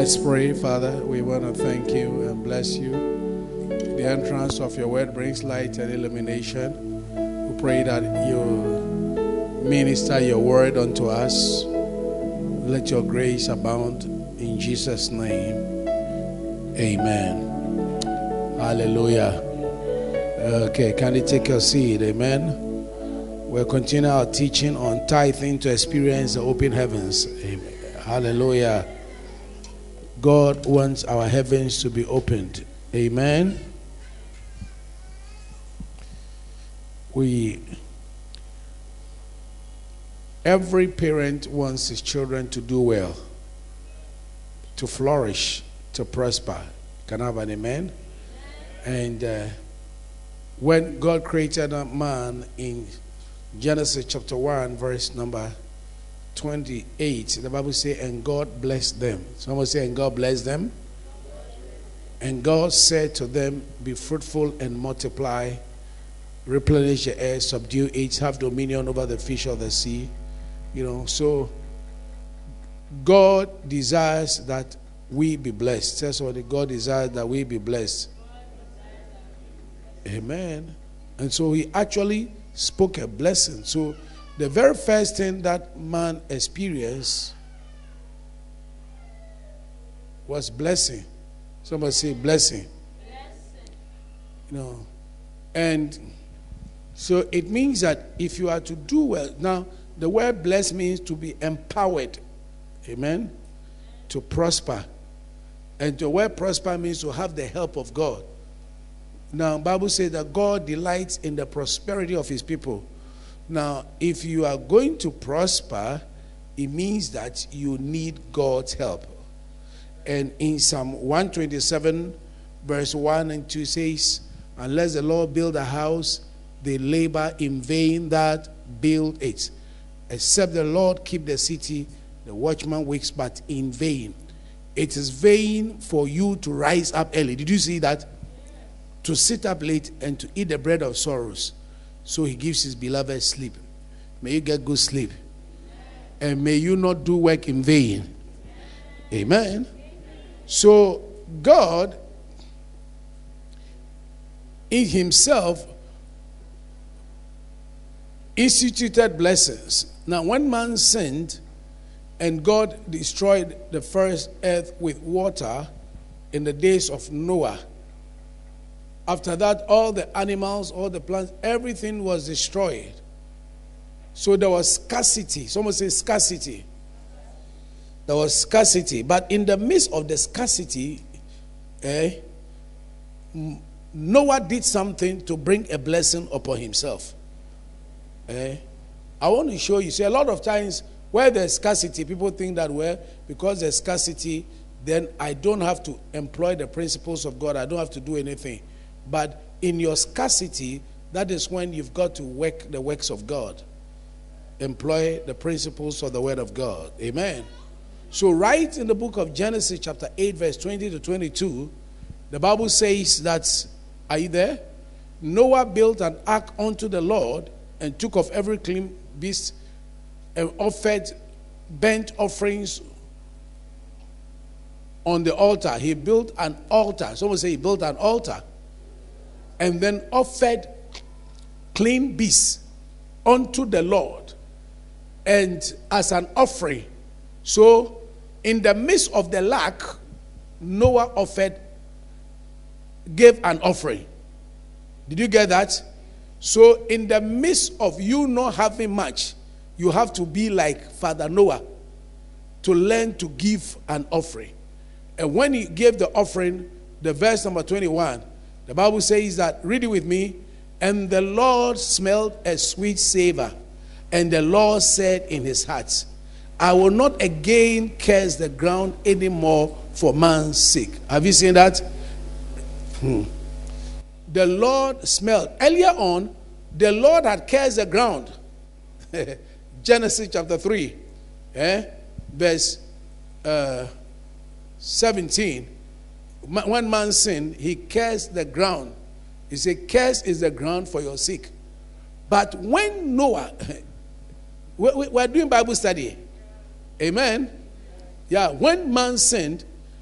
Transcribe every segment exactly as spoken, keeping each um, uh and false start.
Let's pray. Father, we want to thank you and bless you. The entrance of your word brings light and illumination. We pray that you minister your word unto us. Let your grace abound in Jesus' name. Amen. Hallelujah. Okay, can you take your seat? Amen. We'll continue our teaching on tithing to experience the open heavens. Amen. Hallelujah. God wants our heavens to be opened. Amen. We, every parent wants his children to do well, to flourish, to prosper. Can I have an amen? And uh, when God created a man in Genesis chapter one, verse number twenty-eight, the Bible says, and God blessed them. Someone say, and God blessed them. And God said to them, be fruitful and multiply, replenish the earth, subdue it, have dominion over the fish of the sea. You know, so God desires that we be blessed. That's what God desires, that we be blessed. Amen. And so he actually spoke a blessing. So the very first thing that man experienced was blessing. Somebody say blessing. Blessing. You know, and so it means that if you are to do well, now the word bless means to be empowered. Amen. To prosper. And the word prosper means to have the help of God. Now, the Bible says that God delights in the prosperity of his people. Now, if you are going to prosper, it means that you need God's help. And in Psalm one twenty-seven, verse one and two says, unless the Lord build a house, they labor in vain that build it. Except the Lord keep the city, the watchman wakes but in vain. It is vain for you to rise up early. Did you see that? To sit up late and to eat the bread of sorrows. So he gives his beloved sleep. May you get good sleep. And may you not do work in vain. Amen. So God in himself instituted blessings. Now when man sinned and God destroyed the first earth with water in the days of Noah, after that, all the animals, all the plants, everything was destroyed. So there was scarcity. Someone say scarcity. There was scarcity. But in the midst of the scarcity, eh, Noah did something to bring a blessing upon himself. Eh? I want to show you. See, a lot of times where there's scarcity, people think that, well, because there's scarcity, then I don't have to employ the principles of God. I don't have to do anything. But in your scarcity, that is when you've got to work the works of God. Employ the principles of the word of God. Amen. So right in the book of Genesis chapter eight, verse twenty to twenty-two, the Bible says that, are you there? Noah built an ark unto the Lord and took of every clean beast and offered burnt offerings on the altar. He built an altar. Someone say he built an altar. And then offered clean beasts unto the Lord, and as an offering. So in the midst of the lack, Noah offered, gave an offering. Did you get that? So in the midst of you not having much, you have to be like Father Noah to learn to give an offering. And when he gave the offering, the verse number twenty-one, the Bible says that, read it with me, and the Lord smelled a sweet savor, and the Lord said in his heart, I will not again curse the ground anymore for man's sake. Have you seen that? Hmm. The Lord smelled. Earlier on, the Lord had cursed the ground. Genesis chapter three, eh? verse uh, seventeen. When man sinned, he cursed the ground. He said, curse is the ground for your sake. But when Noah, we're doing Bible study. Amen. Yeah, when man sinned,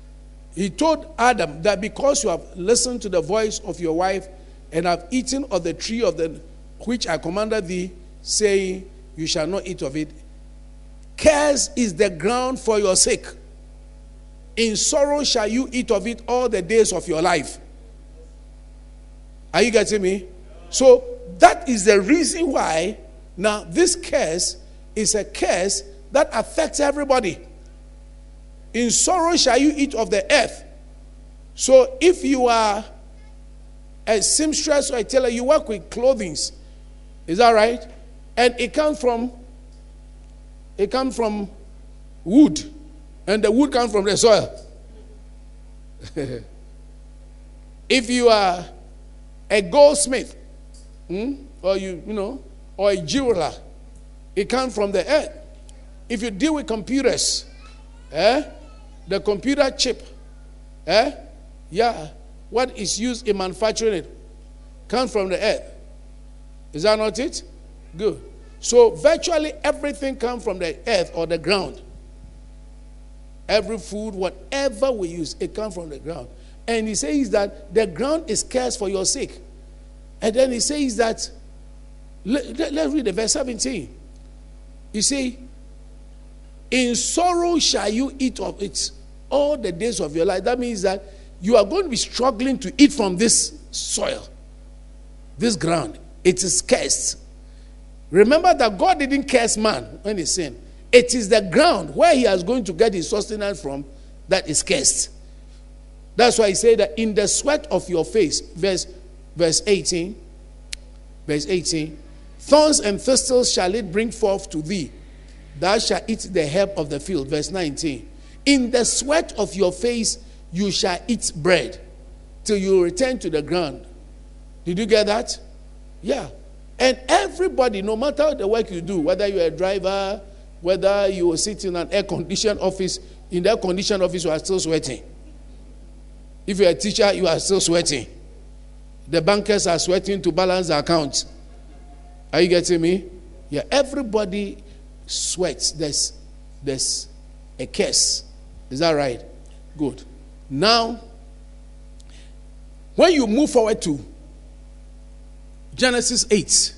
He told Adam that because you have listened to the voice of your wife and have eaten of the tree of the which I commanded thee, saying, you shall not eat of it, cursed is the ground for your sake. In sorrow shall you eat of it all the days of your life. Are you getting me? So that is the reason why now this curse is a curse that affects everybody. In sorrow shall you eat of the earth. So if you are a seamstress or a tailor, you work with clothing. Is that right? And it comes from it comes from wood. And the wood comes from the soil. If you are a goldsmith, hmm, or you, you know, or a jeweler, it comes from the earth. If you deal with computers, eh, the computer chip, eh, yeah, what is used in manufacturing it comes from the earth. Is that not it? Good. So virtually everything comes from the earth or the ground. Every food, whatever we use, it comes from the ground. And he says that the ground is cursed for your sake. And then he says that, let, let, let's read the verse seventeen. You see, in sorrow shall you eat of it all the days of your life. That means that you are going to be struggling to eat from this soil, this ground. It is cursed. Remember that God didn't curse man when he sinned. It is the ground where he is going to get his sustenance from that is cursed. That's why he said that in the sweat of your face, verse, verse eighteen, verse eighteen, thorns and thistles shall it bring forth to thee. Thou shalt eat the herb of the field. Verse nineteen, in the sweat of your face you shall eat bread till you return to the ground. Did you get that? Yeah. And everybody, no matter the work you do, whether you're a driver, whether you sit in an air-conditioned office, in the air-conditioned office you are still sweating. If you're a teacher, you are still sweating. The bankers are sweating to balance the account. Are you getting me? Yeah, everybody sweats. There's, there's a curse. Is that right? Good. Now, when you move forward to Genesis eight,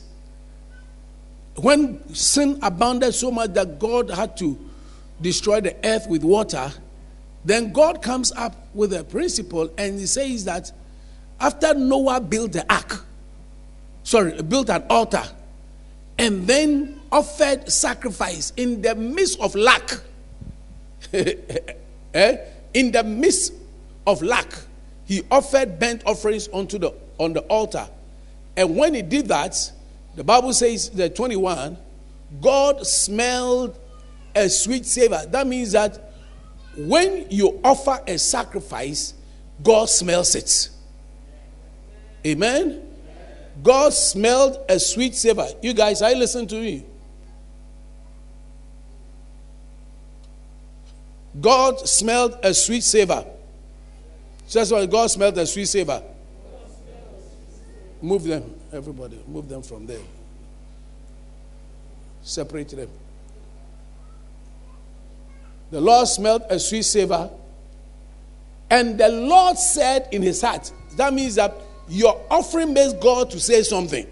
when sin abounded so much that God had to destroy the earth with water, then God comes up with a principle and he says that after Noah built the ark, sorry, built an altar, and then offered sacrifice in the midst of lack, eh? in the midst of lack, he offered burnt offerings onto the on the altar. And when he did that, the Bible says, the twenty-one, God smelled a sweet savor. That means that when you offer a sacrifice, God smells it. Amen? God smelled a sweet savor. You guys, I listen to me. God smelled a sweet savor. That's why God smelled a sweet savor. Move them, everybody. Move them from there. Separate them. The Lord smelled a sweet savor. And the Lord said in his heart, that means that your offering makes God to say something.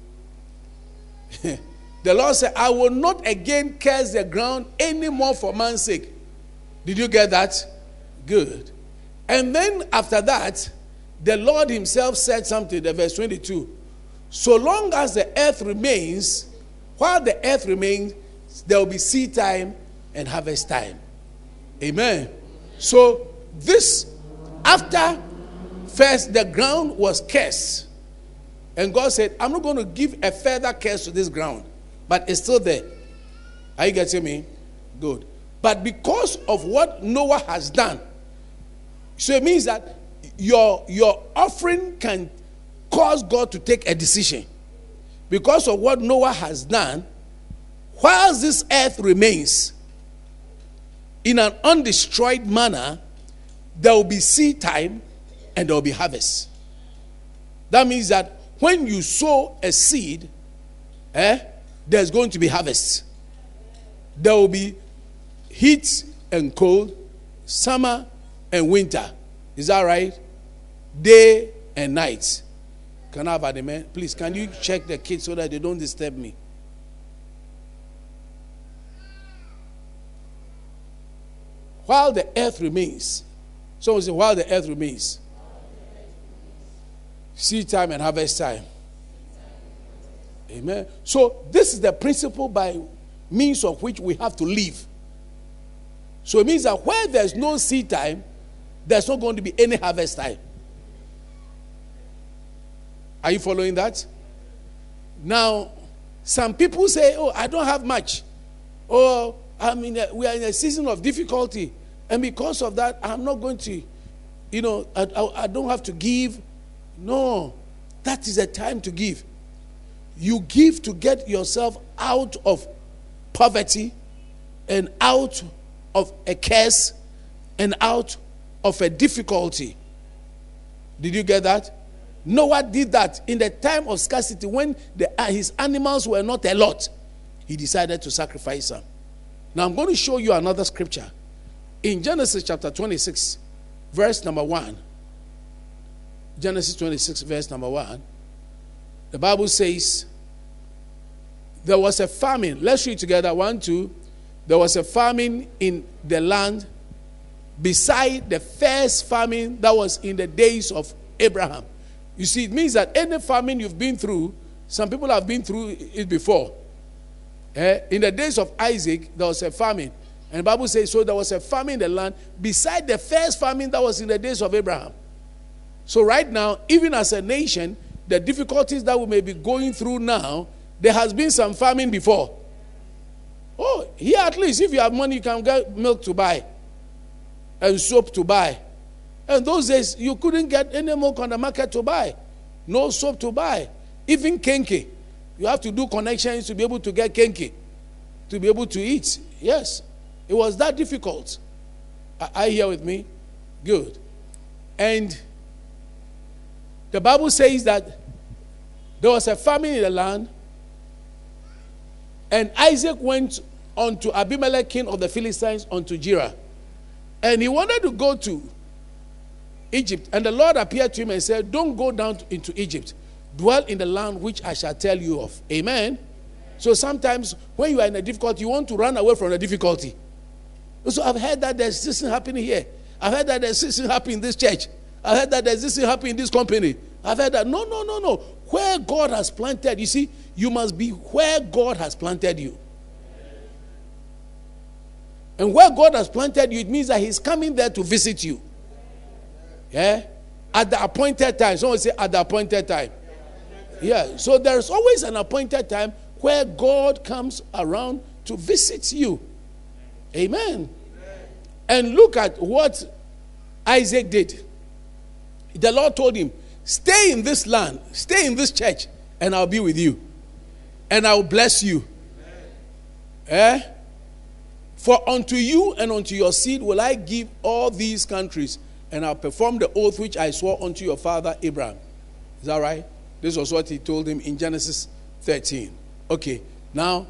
The Lord said, I will not again curse the ground anymore for man's sake. Did you get that? Good. And then after that, the Lord himself said something, the verse twenty-two. So long as the earth remains, while the earth remains, there will be seed time and harvest time. Amen. So this, after first the ground was cursed, and God said, I'm not going to give a further curse to this ground, but it's still there. Are you getting me? Good. But because of what Noah has done, so it means that your, your offering can cause God to take a decision. Because of what Noah has done, whilst this earth remains in an undestroyed manner, there will be seed time and there will be harvest. That means that when you sow a seed, eh, there's going to be harvest. There will be heat and cold, summer and winter. Is that right? Day and night. Can I have an amen? Please, can you check the kids so that they don't disturb me? While the earth remains. Someone say, while the earth remains. Seed time and harvest time. Amen. So this is the principle by means of which we have to live. So it means that where there's no seed time, there's not going to be any harvest time. Are you following that? Now, some people say, oh, I don't have much. Or I mean, we are in a season of difficulty. And because of that, I'm not going to, you know, I, I, I don't have to give. No, that is a time to give. You give to get yourself out of poverty and out of a curse and out of a difficulty. Did you get that? Noah did that in the time of scarcity when the, uh, his animals were not a lot. He decided to sacrifice them. Now I'm going to show you another scripture. In Genesis chapter twenty-six, verse number one. Genesis twenty-six, verse number one. The Bible says, there was a famine. Let's read together. One, two. There was a famine in the land beside the first famine that was in the days of Abraham. You see, it means that any famine you've been through, some people have been through it before. Eh? In the days of Isaac, there was a famine. And the Bible says, so there was a famine in the land beside the first famine that was in the days of Abraham. So right now, even as a nation, the difficulties that we may be going through now, there has been some famine before. Oh, here at least, if you have money, you can get milk to buy and soap to buy. And those days, you couldn't get any milk on the market to buy. No soap to buy. Even kenke. You have to do connections to be able to get kenke, to be able to eat. Yes. It was that difficult. Are you here with me? Good. And the Bible says that there was a famine in the land, and Isaac went unto Abimelech, king of the Philistines, unto Gerar. And he wanted to go to Egypt. And the Lord appeared to him and said, don't go down to, into Egypt. Dwell in the land which I shall tell you of. Amen. So sometimes when you are in a difficulty, you want to run away from the difficulty. So I've heard that there's this thing happening here. I've heard that there's this thing happening in this church. I've heard that there's this thing happening in this company. I've heard that. No, no, no, no. Where God has planted, you see, you must be where God has planted you. And where God has planted you, it means that he's coming there to visit you. Yeah? At the appointed time. Someone say, at the appointed time. Yeah. So there's always an appointed time where God comes around to visit you. Amen. Amen. And look at what Isaac did. The Lord told him, stay in this land, stay in this church, and I'll be with you. And I'll bless you. Eh? For unto you and unto your seed will I give all these countries, and I'll perform the oath which I swore unto your father Abraham. Is that right? This was what he told him in Genesis thirteen. Okay, now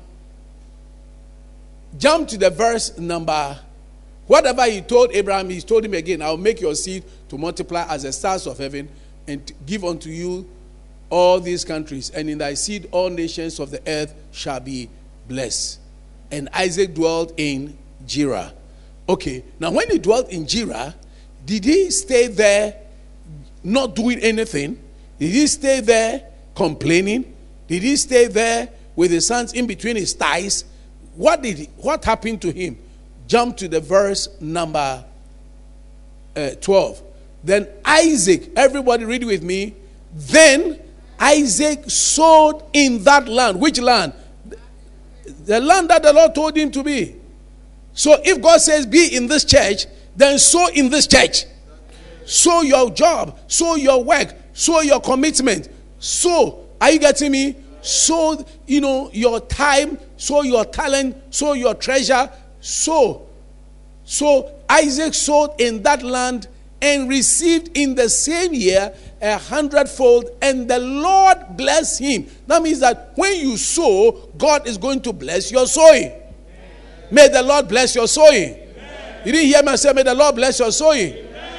jump to the verse number. Whatever he told Abraham, he told him again, I'll make your seed to multiply as the stars of heaven, and give unto you all these countries, and in thy seed all nations of the earth shall be blessed. And Isaac dwelt in Gerar. Okay, now when he dwelt in Gerar, did he stay there not doing anything? Did he stay there complaining? Did he stay there with his hands in between his thighs? What did he, what happened to him? Jump to the verse number uh, twelve. Then Isaac, everybody read with me. Then Isaac sowed in that land. Which land? The land that the Lord told him to be. So if God says be in this church, then sow in this church. Sow your job, sow your work, sow your commitment. Sow, are you getting me? Sow, you know, your time, sow your talent, sow your treasure, sow. So Isaac sowed in that land and received in the same year a hundredfold, and the Lord blessed him. That means that when you sow, God is going to bless your sowing. Amen. May the Lord bless your sowing. Amen. You didn't hear me say, may the Lord bless your sowing. Amen.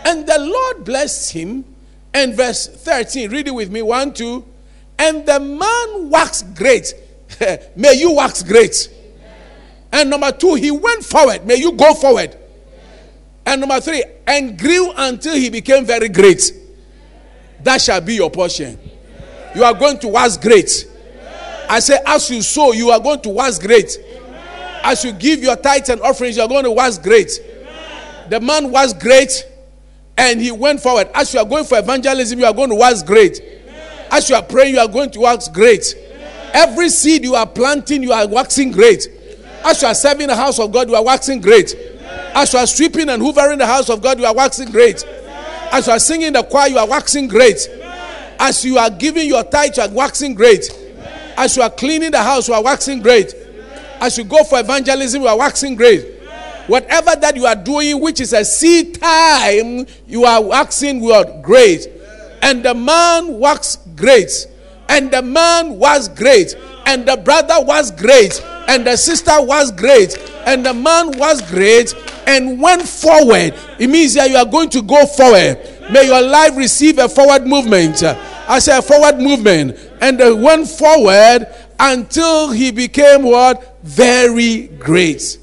And the Lord blessed him. And verse thirteen, read it with me. One, two. And the man waxed great. May you wax great. And number two, he went forward. May you go forward. And number three, and grew until he became very great. That shall be your portion. You are going to wax great. I say, as you sow, you are going to wax great. As you give your tithes and offerings, you are going to wax great. The man was great, and he went forward. As you are going for evangelism, you are going to wax great. As you are praying, you are going to wax great. Every seed you are planting, you are waxing great. As you are serving the house of God, you are waxing great. As you are sweeping and hoovering the house of God, you are waxing great. As you are singing the choir, you are waxing great. As you are giving your tithe, you are waxing great. As you are cleaning the house, you are waxing great. As you go for evangelism, you are waxing great. Whatever that you are doing, which is a seed time, you are waxing great. And the man waxed great. And the man was great. And the brother was great. And the sister was great. And the man was great and went forward. It means that you are going to go forward. May your life receive a forward movement. I say a forward movement. And they went forward until he became what? Very great.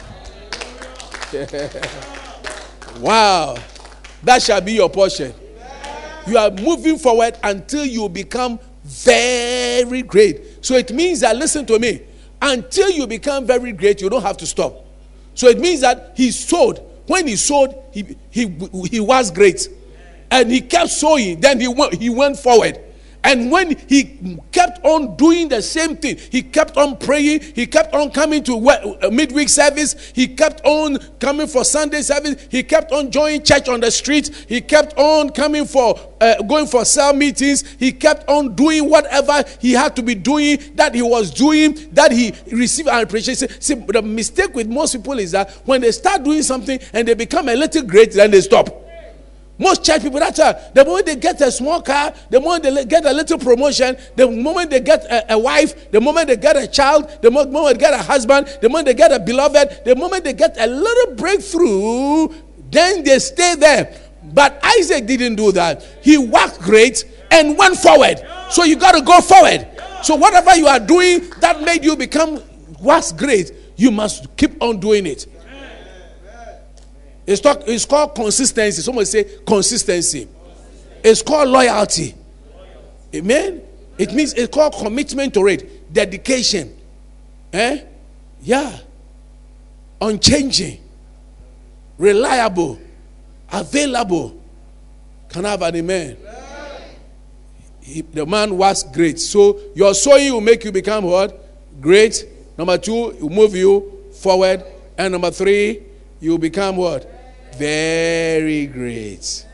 Wow. That shall be your portion. You are moving forward until you become very great. So it means that, listen to me, until you become very great, you don't have to stop. So it means that he sowed. When he sowed, he, he, he was great. And he kept sowing. Then he went, he went forward. And when he kept on doing the same thing, he kept on praying, he kept on coming to midweek service, he kept on coming for Sunday service, he kept on joining church on the street, he kept on coming for, uh, going for cell meetings, he kept on doing whatever he had to be doing, that he was doing, that he received an appreciation. See, the mistake with most people is that when they start doing something and they become a little great, then they stop. Most church people, that's uh, the moment they get a small car, the moment they get a little promotion, the moment they get a, a wife, the moment they get a child, the moment they get a husband, the moment they get a beloved, the moment they get a little breakthrough, then they stay there. But Isaac didn't do that. He worked great and went forward. So you got to go forward. So whatever you are doing that made you become what's great, you must keep on doing it. It's, talk, it's called consistency. Someone say consistency. It's called loyalty. Amen. It means it's called commitment to it. Dedication. Eh? Yeah. Unchanging. Reliable. Available. Can I have an amen? He, the man was great. So your sowing will make you become what? Great. Number two, it will move you forward. And number three, you will become what? Very great.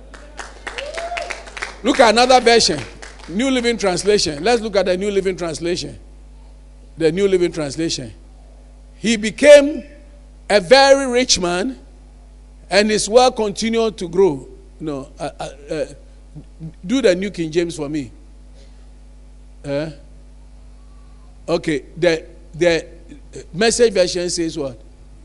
Look at another version. New Living Translation. Let's look at the New Living Translation. The New Living Translation. He became a very rich man, and his wealth continued to grow. No, uh, uh, uh, do the New King James for me. Uh, okay, the the Message version says what?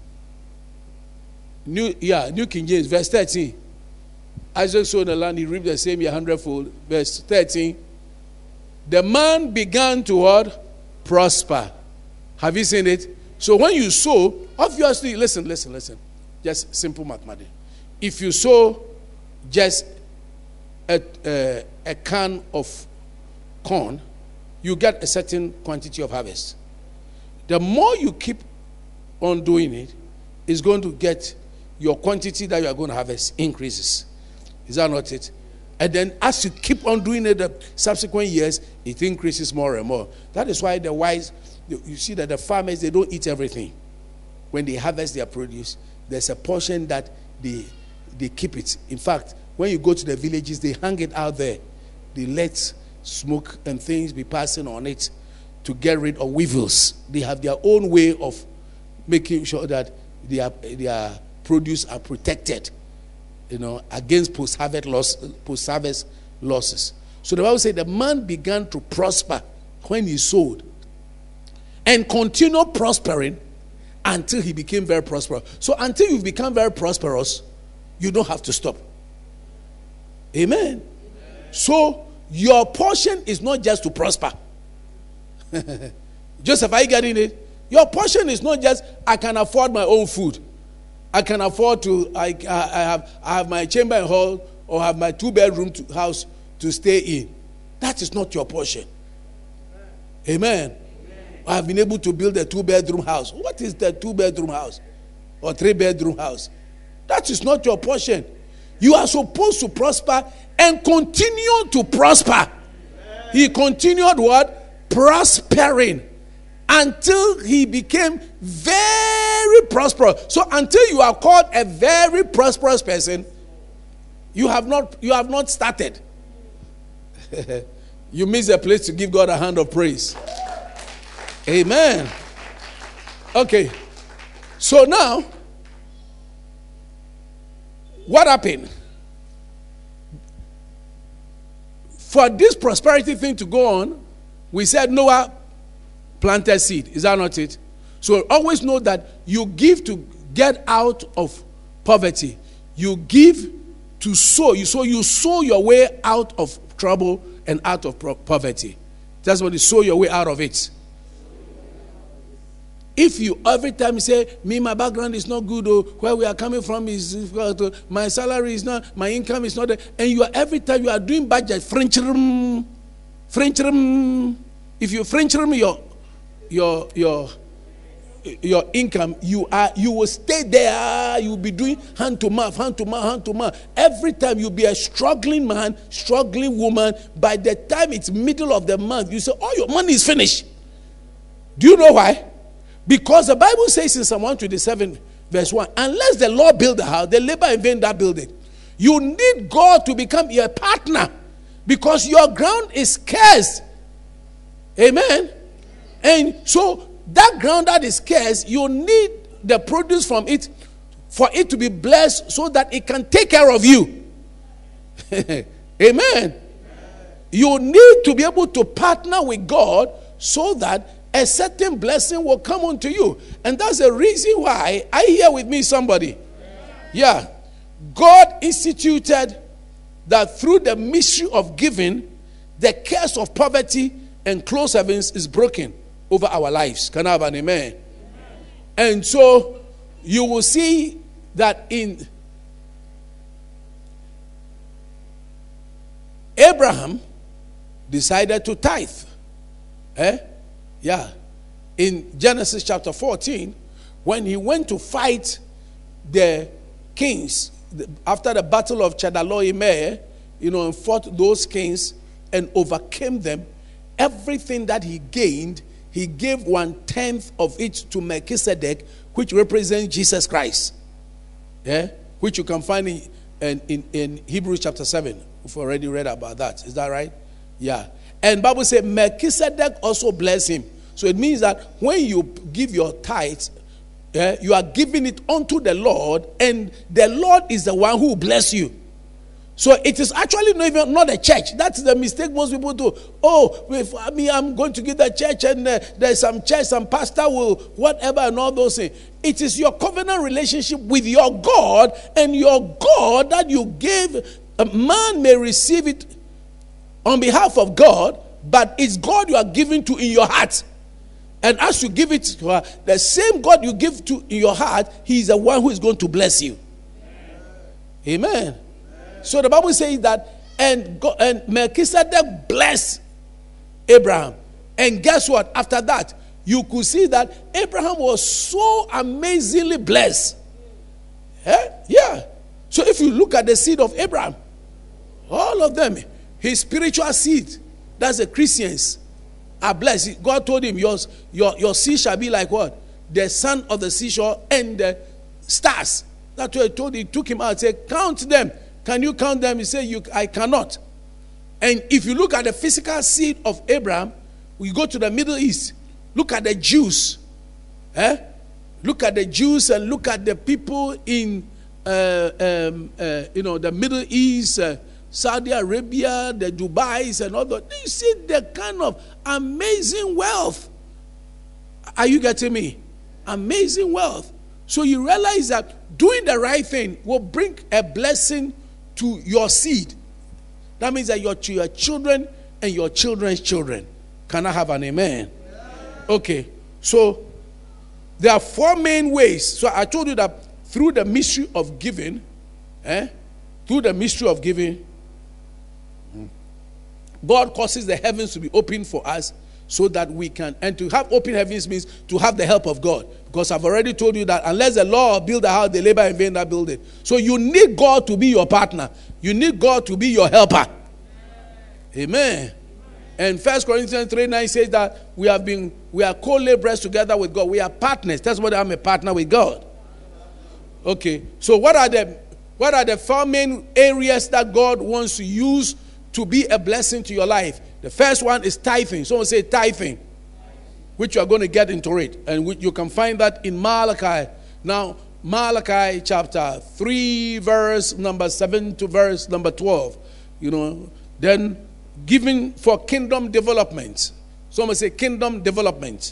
New, yeah, New King James, verse thirteen. Isaac sowed the land, he reaped the same year hundredfold. Verse thirteen. The man began to what? Prosper. Have you seen it? So when you sow, obviously, listen, listen, listen. Just simple mathematics. If you sow just a, a, a can of corn, you get a certain quantity of harvest. The more you keep on doing it, it's going to get your quantity that you are going to harvest increases. Is that not it? And then as you keep on doing it the subsequent years, it increases more and more. That is why the wise, you see that the farmers, they don't eat everything. When they harvest their produce, there's a portion that they, they keep it. In fact, when you go to the villages, they hang it out there. They let smoke and things be passing on it to get rid of weevils. They have their own way of making sure that their, their produce are protected, you know, against post-harvest loss, post-harvest losses. So the Bible said the man began to prosper when he sowed and continued prospering until he became very prosperous. So until you become very prosperous, you don't have to stop. Amen. So your portion is not just to prosper. Joseph, are you getting it? Your portion is not just, I can afford my own food. I can afford to, I, I, have, I have my chamber and hall, or have my two-bedroom to, house to stay in. That is not your portion. Amen. Amen. I have been able to build a two-bedroom house. What is the two-bedroom house? Or three-bedroom house? That is not your portion. You are supposed to prosper and continue to prosper. Amen. He continued what? Prospering. Until he became very prosperous. So until you are called a very prosperous person, you have not you have not started. You miss a place to give God a hand of praise. Amen. Okay. So now, what happened? For this prosperity thing to go on, we said Noah planted seed. Is that not it? So always know that you give to get out of poverty. You give to sow. You sow, you sow your way out of trouble and out of poverty. That's what you sow your way out of it. If you every time say, me, my background is not good, or where we are coming from is difficult, my salary is not, my income is not there, and you are every time you are doing budget, French room, French room. If you French room your your your your income, you are you will stay there. You will be doing hand to mouth, hand to mouth, hand to mouth. Every time you'll be a struggling man, struggling woman. By the time it's middle of the month, you say, "Oh, your money is finished." Do you know why? Because the Bible says in Psalm one twenty-seven, verse one, unless the Lord build the house, they labor in vain that build it. You need God to become your partner, because your ground is scarce. Amen. And so that ground that is scarce, you need the produce from it for it to be blessed, so that it can take care of you. Amen. Amen. You need to be able to partner with God so that a certain blessing will come unto you. And that's the reason why, I hear with me somebody. Yeah. God instituted that through the mystery of giving, the curse of poverty and close heavens is broken over our lives. Can I have an amen? Amen? And so you will see that in Abraham decided to tithe. Eh? Yeah. In Genesis chapter fourteen, when he went to fight the kings after the battle of Chedorlaomer, you know, and fought those kings and overcame them, everything that he gained, he gave one tenth of it to Melchizedek, which represents Jesus Christ. Yeah? Which you can find in, in, in, in Hebrews chapter seven. We've already read about that. Is that right? Yeah. And Bible says Melchizedek also blessed him. So it means that when you give your tithes, yeah, you are giving it unto the Lord, and the Lord is the one who will bless you. So it is actually not even not a church. That's the mistake most people do. Oh, if I mean, I'm going to give the church, and uh, there's some church, some pastor will whatever and all those things. It is your covenant relationship with your God, and your God that you gave. A man may receive it on behalf of God, but it's God you are giving to in your heart. And as you give it to her, the same God you give to in your heart, he is the one who is going to bless you. Amen. Amen. So the Bible says that, and, God, and Melchizedek blessed Abraham. And guess what? After that, you could see that Abraham was so amazingly blessed. Eh? Yeah. So if you look at the seed of Abraham, all of them, his spiritual seed, that's the Christians, are blessed. God told him, yours, your, your seed shall be like what? The sun of the seashore and the stars. That's what he told him. He took him out and said, count them. Can you count them? He said, you, I cannot. And if you look at the physical seed of Abraham, we go to the Middle East. Look at the Jews. Eh? Look at the Jews and look at the people in uh, um, uh, you know, the Middle East, uh, Saudi Arabia, the Dubais and all that. You see the kind of amazing wealth. Are you getting me? Amazing wealth. So you realize that doing the right thing will bring a blessing to your seed. That means that your, your children and your children's children. Can I have an amen? Okay. So there are four main ways. So I told you that through the mystery of giving, eh, through the mystery of giving, God causes the heavens to be open for us so that we can, and to have open heavens means to have the help of God. Because I've already told you that unless the Lord build a house, they labor in vain that build it. So you need God to be your partner. You need God to be your helper. Amen. And First Corinthians three nine says that we have been, we are co-laborers together with God. We are partners. That's what I'm a partner with God. Okay. So what are the what are the four main areas that God wants to use to be a blessing to your life? The first one is tithing. Someone say tithing, which you are going to get into it, and which you can find that in Malachi. Now, Malachi chapter three, verse number seven to verse number twelve. You know, then giving for kingdom development. Someone say kingdom development.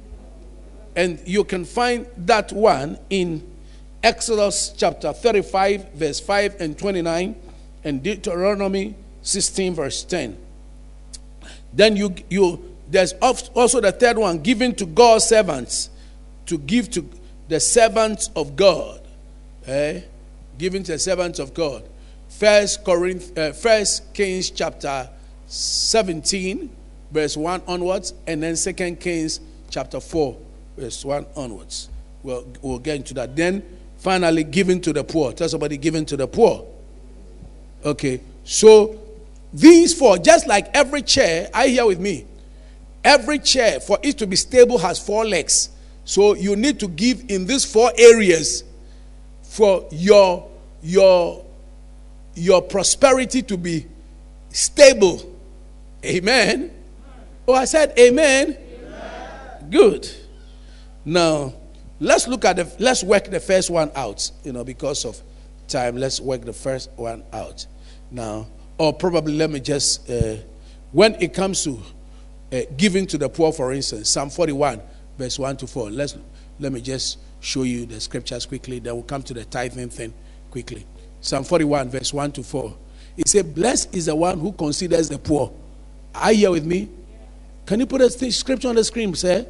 And you can find that one in Exodus chapter thirty-five, verse five and twenty-nine, and Deuteronomy sixteen, verse ten. Then you, you there's also the third one, giving to God's servants, to give to the servants of God. Eh? Giving to the servants of God. First Corinth, uh, First Kings chapter seventeen, verse one onwards, and then Second Kings chapter four, verse one onwards. We'll, we'll get into that. Then finally, giving to the poor. Tell somebody, giving to the poor. Okay, so these four, just like every chair, are you here with me? Every chair, for it to be stable, has four legs. So you need to give in these four areas for your your your prosperity to be stable. Amen. Oh, I said amen. Amen. Good. Now, let's look at the, let's work the first one out. You know, because of time, let's work the first one out. Now, or probably let me just, uh, when it comes to uh, giving to the poor, for instance, Psalm forty-one, verse one to four. Let's, let me just show you the scriptures quickly. Then we'll come to the tithing thing quickly. Psalm forty-one, verse one to four. It says, blessed is the one who considers the poor. Are you here with me? Can you put a scripture on the screen, sir?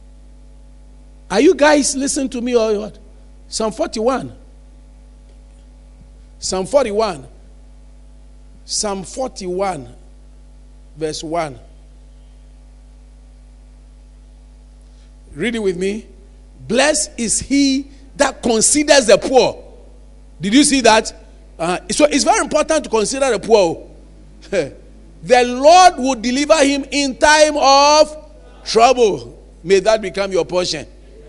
Are you guys listening to me or what? Psalm forty-one. Psalm forty-one. Psalm forty-one, verse one. Read it with me. Blessed is he that considers the poor. Did you see that? Uh, so it's very important to consider the poor. The Lord will deliver him in time of trouble. May that become your portion.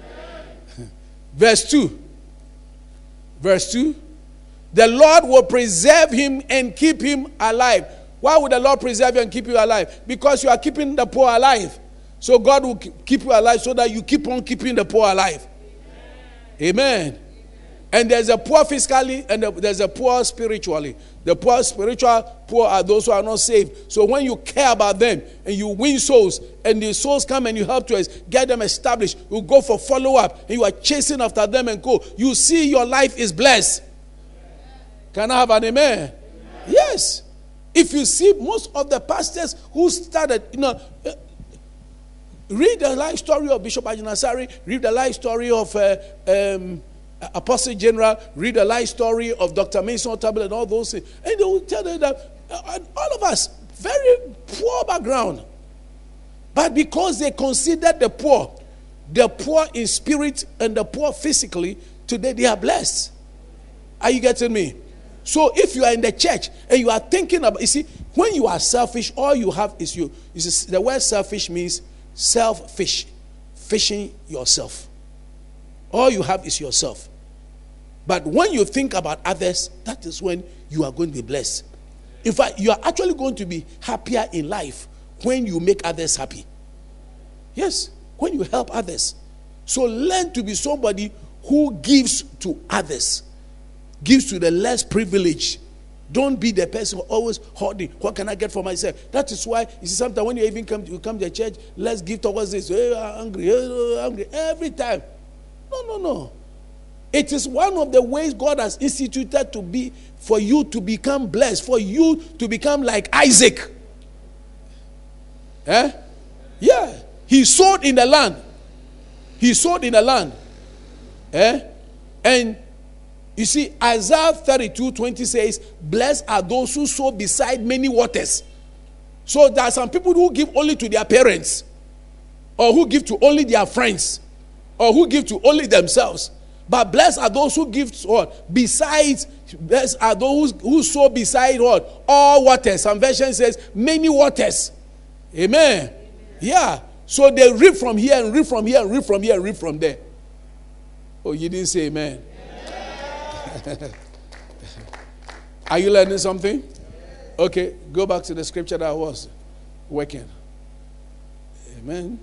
Verse two. Verse two. The Lord will preserve him and keep him alive. Why would the Lord preserve you and keep you alive? Because you are keeping the poor alive. So God will keep you alive so that you keep on keeping the poor alive. Amen. Amen. And there's a poor physically and there's a poor spiritually. The poor spiritual poor are those who are not saved. So when you care about them and you win souls and the souls come and you help to get them established, you go for follow-up and you are chasing after them and go, you see your life is blessed. Can I have an amen? Amen? Yes. If you see most of the pastors who started, you know, read the life story of Bishop Ajinasari, read the life story of uh, um, Apostle General, read the life story of Doctor Mason Otabil and all those things. And they will tell you that uh, all of us, very poor background. But because they considered the poor, the poor in spirit and the poor physically, today they are blessed. Are you getting me? So if you are in the church and you are thinking about, you see, when you are selfish, all you have is you. you see, the word selfish means self-fish, fishing yourself. All you have is yourself. But when you think about others, that is when you are going to be blessed. In fact, you are actually going to be happier in life when you make others happy. Yes, when you help others. So learn to be somebody who gives to others. Gives to the less privileged. Don't be the person who always hoarding. What can I get for myself? That is why, you see, sometimes when you even come to, you come to the church, let's give towards this. Hey, I'm hungry, hey, I'm hungry. Every time. No, no, no. It is one of the ways God has instituted to be for you to become blessed, for you to become like Isaac. Eh? Yeah. He sowed in the land. He sowed in the land. Eh? And you see, Isaiah thirty-two twenty says, blessed are those who sow beside many waters. So there are some people who give only to their parents, or who give to only their friends, or who give to only themselves. But blessed are those who give what? Besides, blessed are those who sow beside what? All waters. Some version says many waters. Amen. Amen. Yeah. So they reap from here and reap from here and reap from here and reap from there. Oh, you didn't say amen. Amen. Are you learning something? Okay, go back to the scripture that I was working. Amen.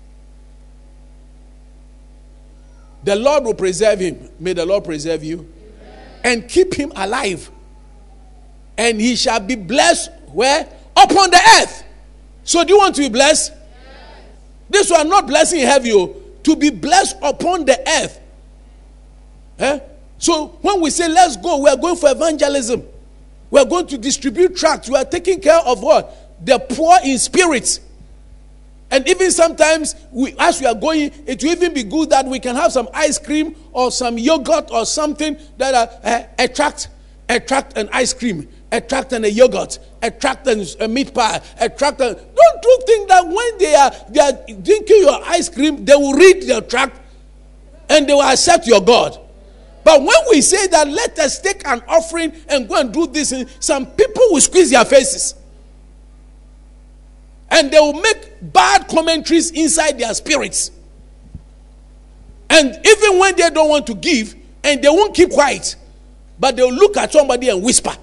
The Lord will preserve him. May the Lord preserve you. Amen. And keep him alive. And he shall be blessed where? Upon the earth. So do you want to be blessed? Yes. This one not blessing heavy. To be blessed upon the earth. Eh? So when we say let's go, we are going for evangelism. We are going to distribute tracts. We are taking care of what? The poor in spirit. And even sometimes, we, as we are going, it will even be good that we can have some ice cream or some yogurt or something that uh, uh, attract, attract an ice cream, attract an a yogurt, attract an, a meat pie, attract an... Don't you think that when they are, they are drinking your ice cream, they will read the tract and they will accept your God? But when we say that let us take an offering and go and do this, some people will squeeze their faces. And they will make bad commentaries inside their spirits. And even when they don't want to give, and they won't keep quiet, but they'll look at somebody and whisper.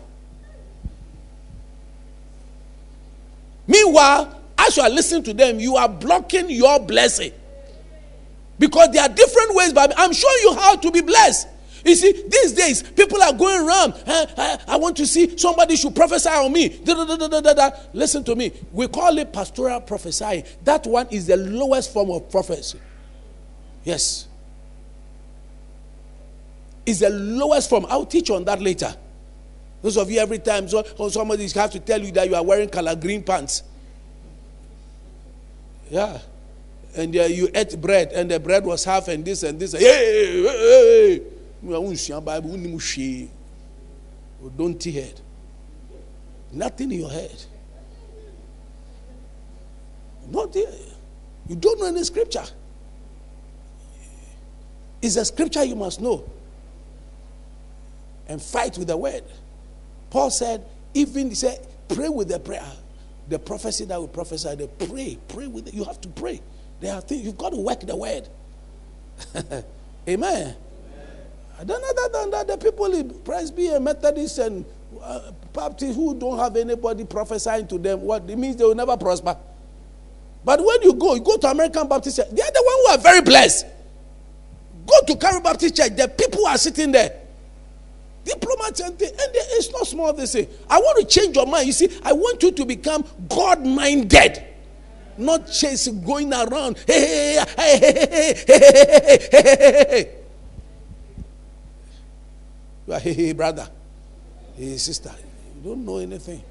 Meanwhile, as you are listening to them, you are blocking your blessing. Because there are different ways, but I'm showing you how to be blessed. You see, these days, people are going around. I, I, I want to see somebody should prophesy on me. Da, da, da, da, da, da. Listen to me. We call it pastoral prophesying. That one is the lowest form of prophecy. Yes. It's the lowest form. I'll teach you on that later. Those of you, every time so, somebody has to tell you that you are wearing color green pants. Yeah. And uh, you ate bread, and the bread was half and this and this. Hey, hey, hey, hey. Don't head. Nothing in your head. Not there. You don't know any scripture. It's a scripture you must know. And fight with the word. Paul said, even he said, pray with the prayer. The prophecy that we prophesy, they pray. Pray with it. You have to pray. There are things, you've got to work the word. Amen. I don't know that, that, that the people in Presbyterian, Methodist, and uh, Baptist who don't have anybody prophesying to them, what it means they will never prosper. But when you go, you go to American Baptist Church, they are the ones who are very blessed. Go to Carol Baptist Church, the people are sitting there. Diplomats, and, they, and they, it's not small, they say. I want to change your mind. You see, I want you to become God-minded. Not chasing, going around. Hey, hey, hey, hey, hey, hey, hey, hey, hey. You are, hey, hey, brother. Hey, sister. You don't know anything.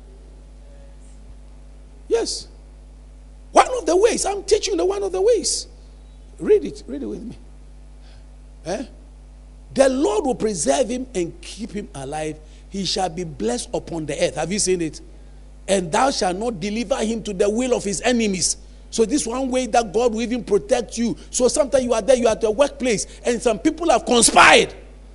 Yes. One of the ways. I'm teaching the one of the ways. Read it. Read it with me. Eh? The Lord will preserve him and keep him alive. He shall be blessed upon the earth. Have you seen it? And thou shalt not deliver him to the will of his enemies. So this one way that God will even protect you. So sometimes you are there, you are at the workplace, and some people have conspired.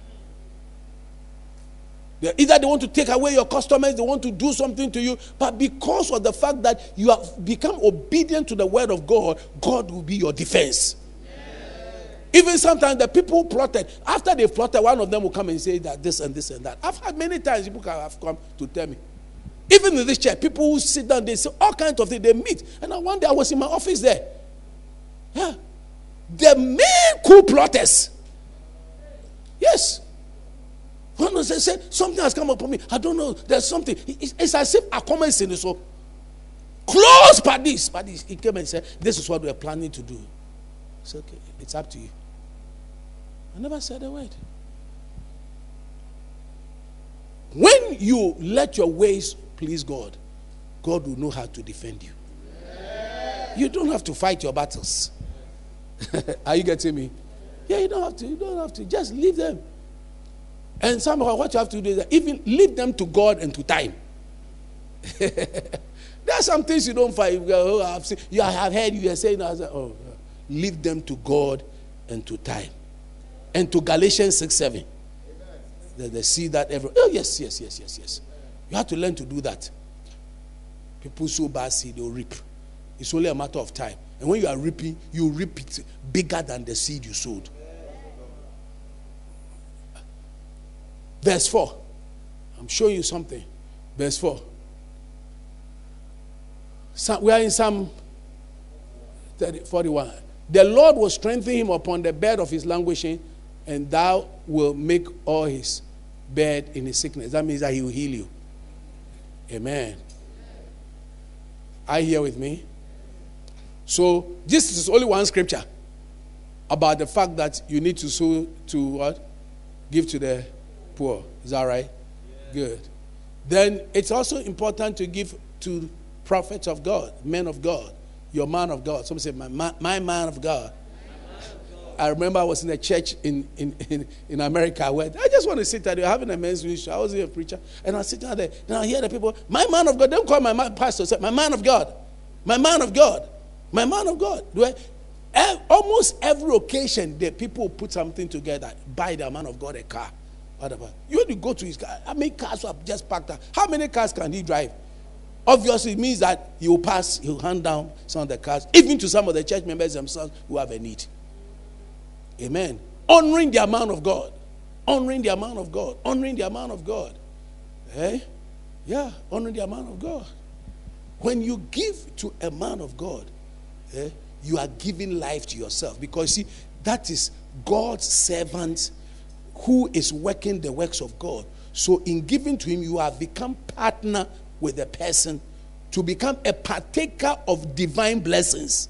Either they want to take away your customers, they want to do something to you, but because of the fact that you have become obedient to the word of God, God will be your defense. Even sometimes the people who plotted, after they plotted, one of them will come and say that this and this and that. I've had many times people have come to tell me. Even in this church, people who sit down, they say all kinds of things, they meet. And one day I was in my office there. Yeah. The main coup plotters. Yes. One of them said, something has come upon me. I don't know. There's something. It's, it's as if I come and say this. So close by this. But he came and said, this is what we're planning to do. It's okay. It's up to you. I never said a word. When you let your ways please God, God will know how to defend you. Yeah. You don't have to fight your battles. Are you getting me? Yeah, you don't have to. You don't have to. Just leave them. And somehow what you have to do is that even leave them to God and to time. There are some things you don't fight. Oh, I've seen, you have heard you are saying, oh, leave them to God and to time. And to Galatians six seven. They, they see that every. Oh, yes, yes, yes, yes, yes. You have to learn to do that. People sow bad seed, they'll reap. It's only a matter of time. And when you are reaping, you reap it bigger than the seed you sowed. Verse four. I'm showing you something. Verse four. Some, we are in Psalm forty-one. The Lord will strengthen him upon the bed of his languishing, and thou will make all his bed in his sickness. That means that he will heal you. Amen. Are you here with me? So this is only one scripture about the fact that you need to sow to what? Give to the poor. Is that right? Yeah. Good. Then it's also important to give to prophets of God, men of God, your man of God. Somebody say, my, my, my man of God. I remember I was in a church in, in, in, in America where I just want to sit there. They were having a men's ministry. I was a preacher. And I was sitting there. Then I hear the people, my man of God. Don't call my man, pastor. Say, my man of God. My man of God. My man of God. Do I, almost every occasion, the people put something together. Buy the man of God a car. Whatever. You want to go to his car. How many cars are just packed up? How many cars can he drive? Obviously, it means that he will pass, he will hand down some of the cars, even to some of the church members themselves who have a need. Amen. Honoring the amount of God. Honoring the amount of God. Honoring the amount of God. Eh? Yeah, honoring the amount of God. When you give to a man of God, eh, you are giving life to yourself. Because, see, that is God's servant who is working the works of God. So, in giving to him, you have become partner with the person to become a partaker of divine blessings.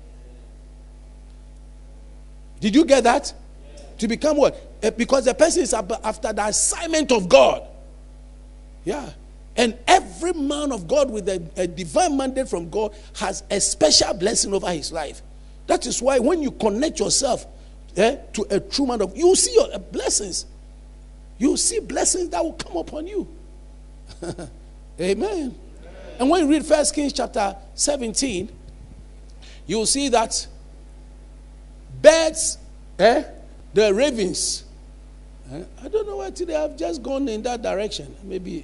Did you get that? Yeah. To become what? Because the person is after the assignment of God. Yeah. And every man of God with a, a divine mandate from God has a special blessing over his life. That is why when you connect yourself eh, to a true man of, you see your uh, blessings. You see blessings that will come upon you. Amen. Amen. And when you read First Kings chapter seventeen, you will see that birds, eh, the ravens, eh, I don't know why they have just gone in that direction. Maybe.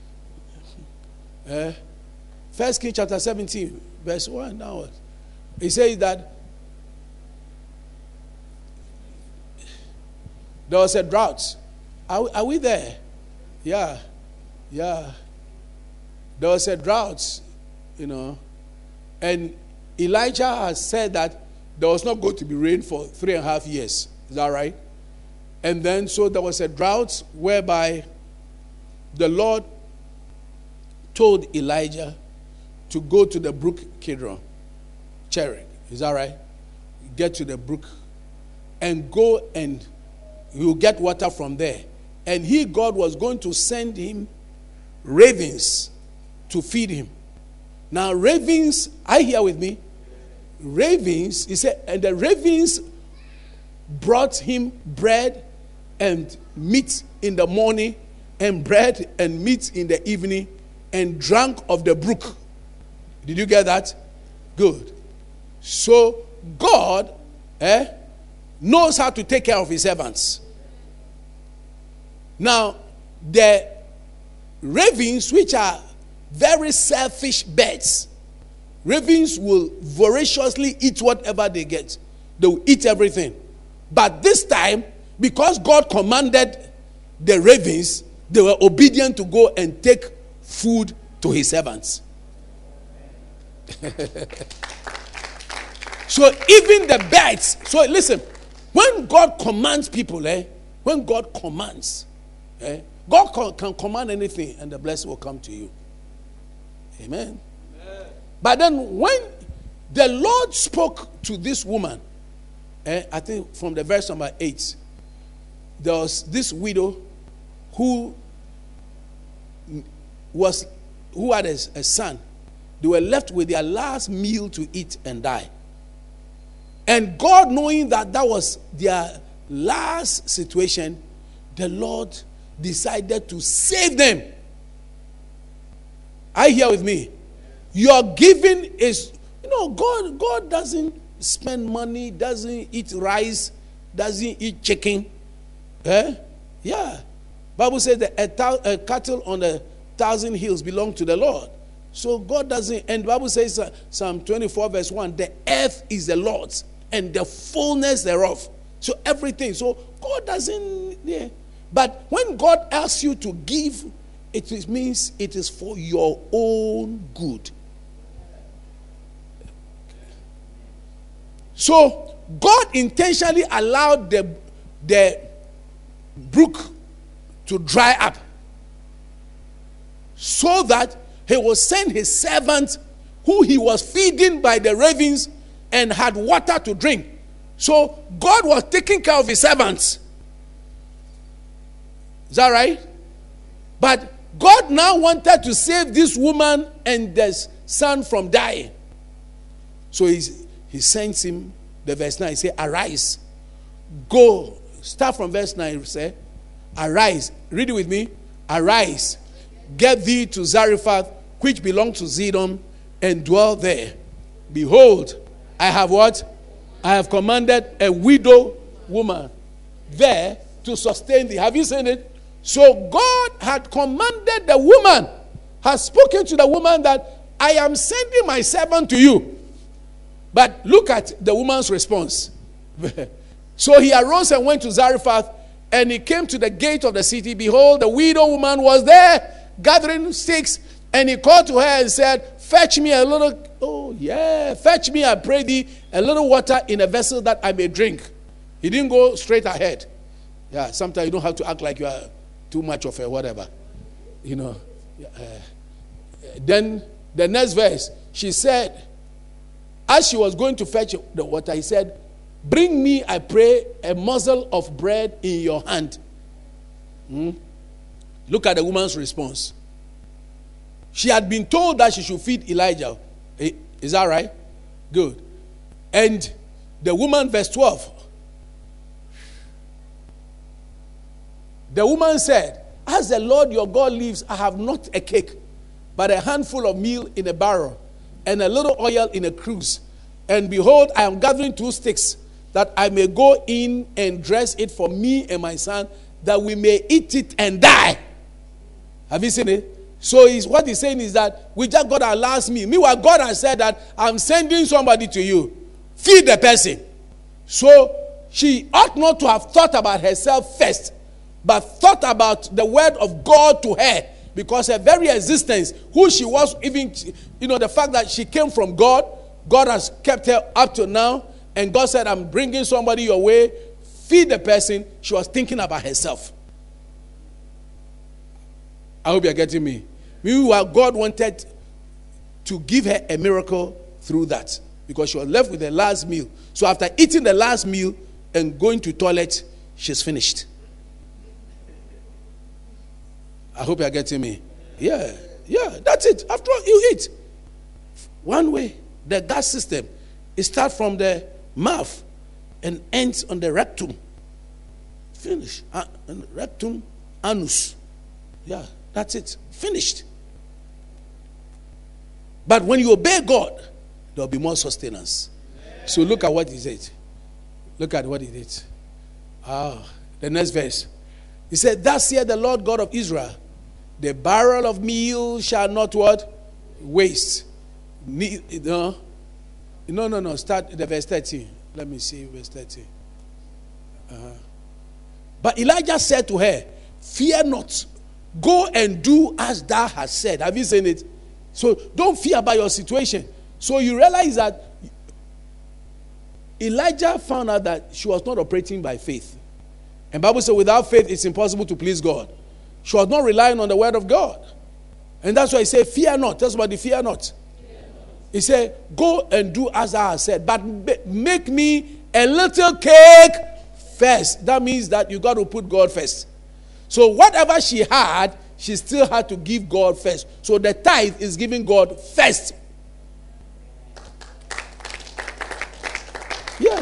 Eh, First Kings chapter seventeen, verse one downward. It says that there was a drought. Are we, are we there? Yeah. Yeah. There was a drought, you know, and Elijah has said that there was not going to be rain for three and a half years. Is that right? And then, so there was a drought whereby the Lord told Elijah to go to the brook Kidron, Cherith. Is that right? Get to the brook and go and you'll get water from there. And he, God, was going to send him ravens to feed him. Now, ravens, are you here with me? Ravens, he said, and the ravens brought him bread and meat in the morning, and bread and meat in the evening, and drank of the brook. Did you get that? Good. So, God eh, knows how to take care of his servants. Now, the ravens, which are very selfish birds, ravens will voraciously eat whatever they get. They will eat everything. But this time, because God commanded the ravens, they were obedient to go and take food to his servants. So even the birds, so listen, when God commands people, eh, when God commands, eh, God can, can command anything and the blessing will come to you. Amen. Amen. But then when the Lord spoke to this woman, eh, I think from the verse number eight, there was this widow who was who had a, a son. They were left with their last meal to eat and die. And God, knowing that that was their last situation, the Lord decided to save them. Are you here with me? Your giving is, you know, God, God doesn't spend money, doesn't eat rice, doesn't eat chicken. Eh? Yeah. Bible says that a, thou, a cattle on a thousand hills belong to the Lord. So God doesn't, and the Bible says, uh, Psalm twenty-four verse one, the earth is the Lord's and the fullness thereof. So everything. So God doesn't, yeah. But when God asks you to give, it is, means it is for your own good. So God intentionally allowed the, the brook to dry up so that he will send his servant who he was feeding by the ravens and had water to drink. So God was taking care of his servants. Is that right? But God now wanted to save this woman and the son from dying. So he's, he sends him, the verse nine, he said, arise, go. Start from verse nine, say, arise. Read it with me. Arise, get thee to Zarephath, which belonged to Zidon, and dwell there. Behold, I have what? I have commanded a widow woman there to sustain thee. Have you seen it? So God had commanded the woman, has spoken to the woman that I am sending my servant to you. But look at the woman's response. So he arose and went to Zarephath, and he came to the gate of the city. Behold, the widow woman was there gathering sticks. And he called to her and said, fetch me a little, oh yeah, fetch me, I pray thee, a little water in a vessel that I may drink. He didn't go straight ahead. Yeah, sometimes you don't have to act like you are too much of a whatever. You know. Uh, then the next verse, she said, as she was going to fetch the water, he said, bring me, I pray, a morsel of bread in your hand. Hmm? Look at the woman's response. She had been told that she should feed Elijah. Is that right? Good. And the woman, verse twelve. The woman said, as the Lord your God lives, I have not a cake, but a handful of meal in a barrel, and a little oil in a cruse. And behold, I am gathering two sticks, that I may go in and dress it for me and my son, that we may eat it and die. Have you seen it? So he's, what he's saying is that we just got our last meal. Meanwhile, God has said that I'm sending somebody to you. Feed the person. So she ought not to have thought about herself first, but thought about the word of God to her. Because her very existence, who she was, even, you know, the fact that she came from God, God has kept her up to now. And God said, I'm bringing somebody your way. Feed the person. She was thinking about herself. I hope you're getting me. Meanwhile, God wanted to give her a miracle through that, because she was left with the last meal. So after eating the last meal and going to toilet, she's finished. I hope you're getting me. Yeah, yeah, that's it. After all, you eat. One way, the gas system, it starts from the mouth and ends on the rectum. Finish. Uh, rectum, anus. Yeah. That's it. Finished. But when you obey God, there will be more sustenance. So look at what he said. Look at what he did. Ah, the next verse. He said, thus saith the Lord God of Israel, the barrel of meal shall not what? Waste. No, no, no. no. Start the verse thirteen. Let me see verse thirteen. Uh-huh. But Elijah said to her, fear not. Go and do as thou hast said. Have you seen it? So don't fear about your situation. So you realize that Elijah found out that she was not operating by faith. And the Bible says without faith it's impossible to please God. She was not relying on the word of God. And that's why he said, fear not. Tell somebody, fear not. Fear not. He said, go and do as thou hast said. But make me a little cake first, that means that you got to put God first. So whatever she had, she still had to give God first. So the tithe is giving God first. Yeah.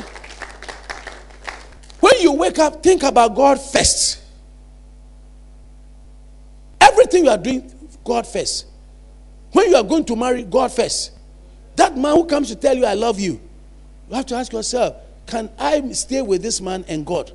When you wake up, think about God first. Everything you are doing, God first. When you are going to marry, God first. That man who comes to tell you, I love you, you have to ask yourself, can I stay with this man and God?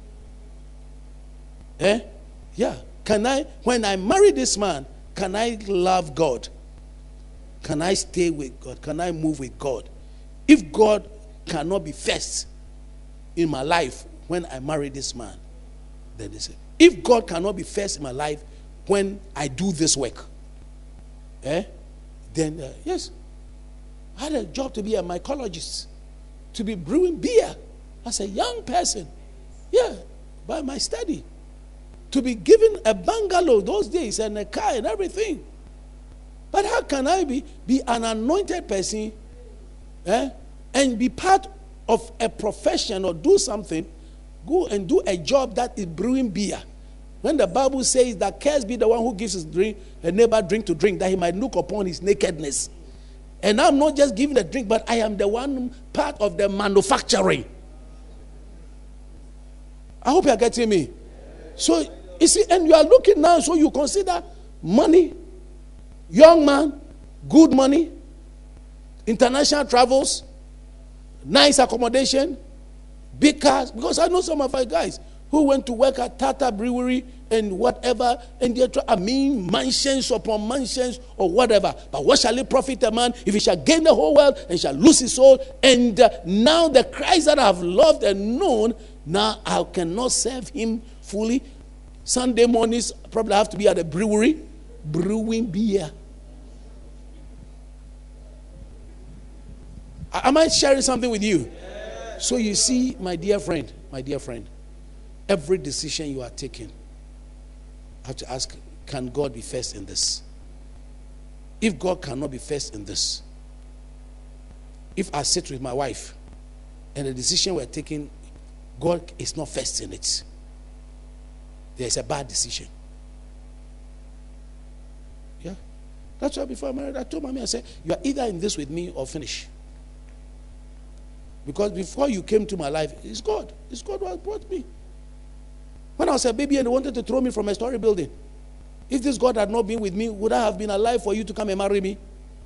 Eh? Yeah. Can I, when I marry this man, can I love God? Can I stay with God? Can I move with God? If God cannot be first in my life when I marry this man, then they say, if God cannot be first in my life when I do this work, eh? Then, uh, yes, I had a job to be a mycologist, to be brewing beer as a young person. Yeah, by my study. To be given a bungalow those days and a car and everything. But how can I be, be an anointed person eh, and be part of a profession or do something, go and do a job that is brewing beer? When the Bible says that cursed be the one who gives his drink, a neighbor drink to drink, that he might look upon his nakedness. And I'm not just giving the drink, but I am the one part of the manufacturing. I hope you are getting me. So, you see, and you are looking now, so you consider money, young man, good money, international travels, nice accommodation, big cars. Because I know some of our guys who went to work at Tata Brewery and whatever, and they try, I mean, mansions upon mansions or whatever. But what shall it profit a man if he shall gain the whole world and shall lose his soul? And uh, now the Christ that I have loved and known, now I cannot serve him fully. Sunday mornings probably have to be at a brewery, brewing beer. Am I sharing something with you? Yeah. So you see, my dear friend, my dear friend, every decision you are taking, I have to ask, can God be first in this? If God cannot be first in this, if I sit with my wife and the decision we're taking, God is not first in it, there's a bad decision. Yeah. That's why before I married, I told mommy, I said, you are either in this with me or finish. Because before you came to my life, it's God. It's God who has brought me. When I was a baby and they wanted to throw me from a story building, if this God had not been with me, would I have been alive for you to come and marry me?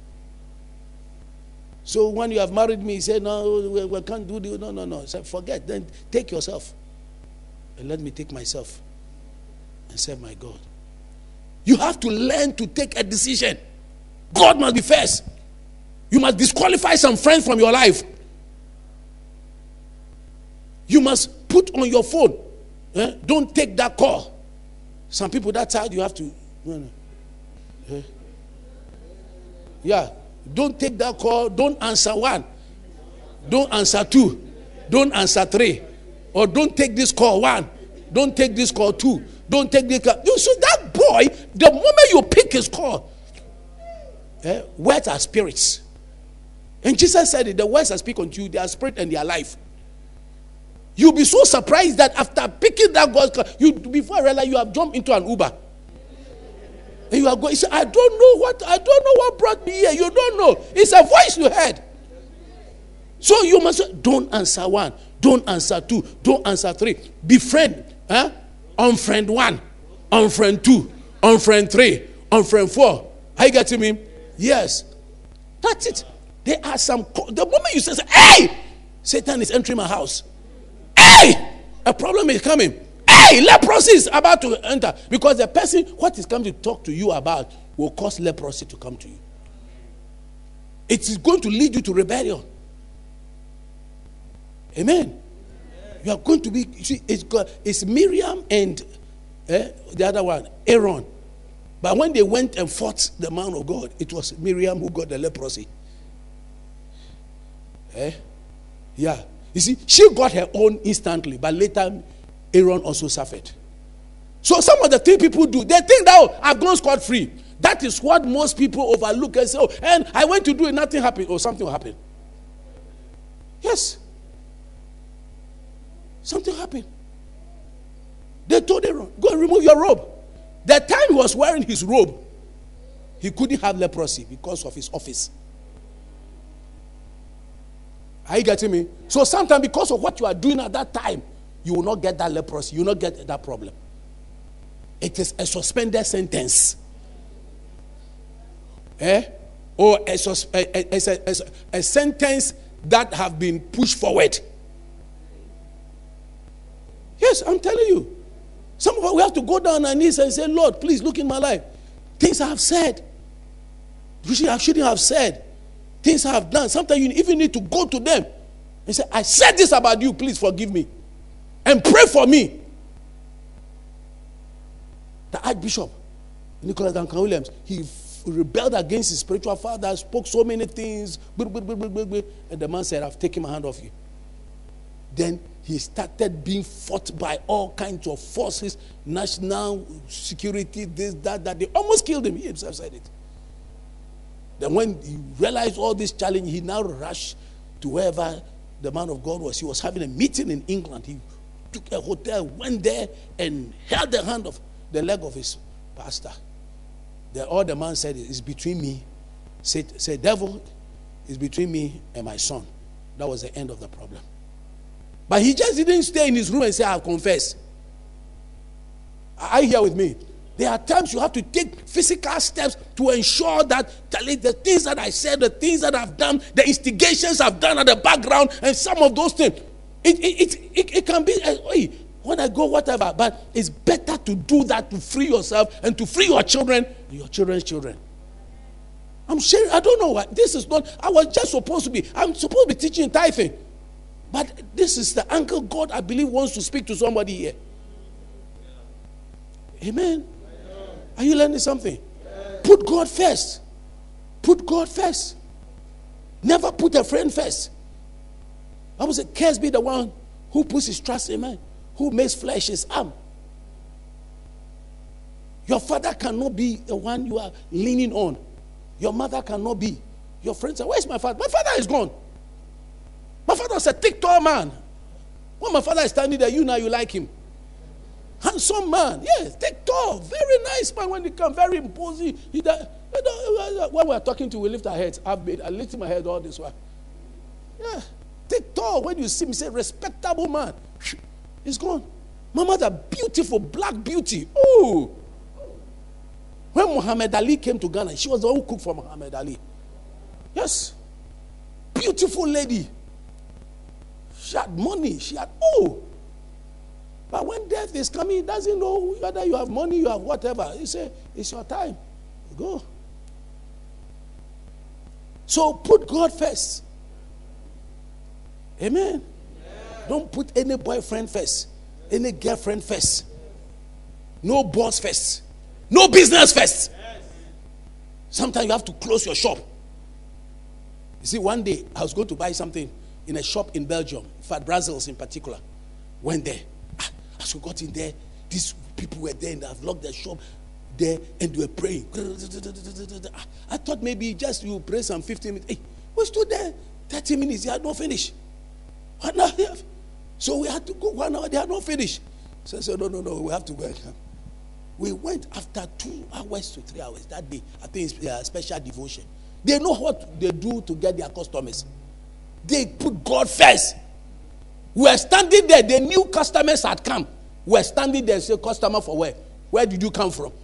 So when you have married me, he said, no, we, we can't do this. No, no, no. I said, forget. Then take yourself. And let me take myself and serve my God. You have to learn to take a decision. God must be first. You must disqualify some friends from your life. You must put on your phone. Eh? Don't take that call. Some people that side you have to. No, no. Eh? Yeah. Don't take that call. Don't answer one. Don't answer two. Don't answer three. Or don't take this call one. Don't take this call two. Don't take this call. So that boy, the moment you pick his call, eh, words are spirits. And Jesus said it, the words I speak unto you, they are spirit and they are life. You'll be so surprised that after picking that God's call, you before I realize you have jumped into an Uber. And you are going, you say, I don't know what, I don't know what brought me here. You don't know. It's a voice you heard. So you must, don't answer one. Don't answer two. Don't answer three. Befriend. Huh? Unfriend one. Unfriend two. Unfriend three. Unfriend four. Are you getting me? Yes. That's it. There are some, the moment you say, hey, Satan is entering my house. Hey, a problem is coming. Hey, leprosy is about to enter. Because the person, what is coming to talk to you about will cause leprosy to come to you. It is going to lead you to rebellion. Amen. Amen. You are going to be, you see, it's, it's Miriam and eh, the other one, Aaron. But when they went and fought the man of God, it was Miriam who got the leprosy. Eh? Yeah. You see, she got her own instantly, but later Aaron also suffered. So some of the things people do, they think that, oh, I've gone scot-free. That is what most people overlook and say, oh, and I went to do it, nothing happened, or something will happen. Yes. Something happened. They told Aaron, go and remove your robe. The time he was wearing his robe, he couldn't have leprosy because of his office. Are you getting me? So sometimes because of what you are doing at that time, you will not get that leprosy. You will not get that problem. It is a suspended sentence. Eh? Or a, sus- a, a, a, a, a sentence that have been pushed forward. Yes, I'm telling you. Some of us, we have to go down on our knees and say, Lord, please look in my life. Things I have said, which I shouldn't have said. Things I have done. Sometimes you even need to go to them and say, I said this about you, please forgive me. And pray for me. The Archbishop, Nicholas Duncan Williams, he f- rebelled against his spiritual father, spoke so many things, and the man said, I've taken my hand off you. Then he started being fought by all kinds of forces, national security, this, that, that. They almost killed him. He himself said it. Then when he realized all this challenge, he now rushed to wherever the man of God was. He was having a meeting in England. He took a hotel, went there, and held the hand of the leg of his pastor. Then all the man said is between me. Said, say, devil, is between me and my son. That was the end of the problem. But he just didn't stay in his room and say, I'll confess. Are you here with me? There are times you have to take physical steps to ensure that the things that I said, the things that I've done, the instigations I've done at the background, and some of those things, it, it, it, it, it can be, uh, hey, when I go, whatever, but it's better to do that to free yourself and to free your children and your children's children. I'm sure, I don't know why. This is not, I was just supposed to be, I'm supposed to be teaching tithing. But this is the angle God, I believe, wants to speak to somebody here. Amen. Are you learning something? Put God first. Put God first. Never put a friend first. I would say, cursed be the one who puts his trust in man, who makes flesh his arm. Your father cannot be the one you are leaning on. Your mother cannot be. Your friends say, where's my father? My father is gone. My father was a thick, tall man. When my father is standing there, you know you like him. Handsome man. Yes, thick, tall. Very nice man when he comes. Very imposing. He, when we are talking to, we lift our heads. I've been, I lifted my head all this while. Yeah. Thick, tall. When you see me, say, respectable man. He's gone. My mother, beautiful, black beauty. Oh. When Muhammad Ali came to Ghana, she was the one who cooked for Muhammad Ali. Yes. Beautiful lady. She had money. She had, oh. But when death is coming, he doesn't know whether you have money, you have whatever. He say, it's your time. Go. So put God first. Amen. Yeah. Don't put any boyfriend first. Any girlfriend first. No boss first. No business first. Yes. Sometimes you have to close your shop. You see, one day I was going to buy something in a shop in Belgium, in fact, Brussels in particular. Went there. Ah, as we got in there, these people were there and I've locked their shop there and they were praying. I thought maybe just you pray some fifteen minutes. Hey, we stood there thirty minutes, they had not finished. One hour. So we had to go one hour, they had not finished. So I said, no, no, no, we have to go. We went after two hours to three hours that day. I think it's a special devotion. They know what they do to get their customers. They put God first. We were standing there. The new customers had come. We were standing there and say, customer for where? Where did you come from?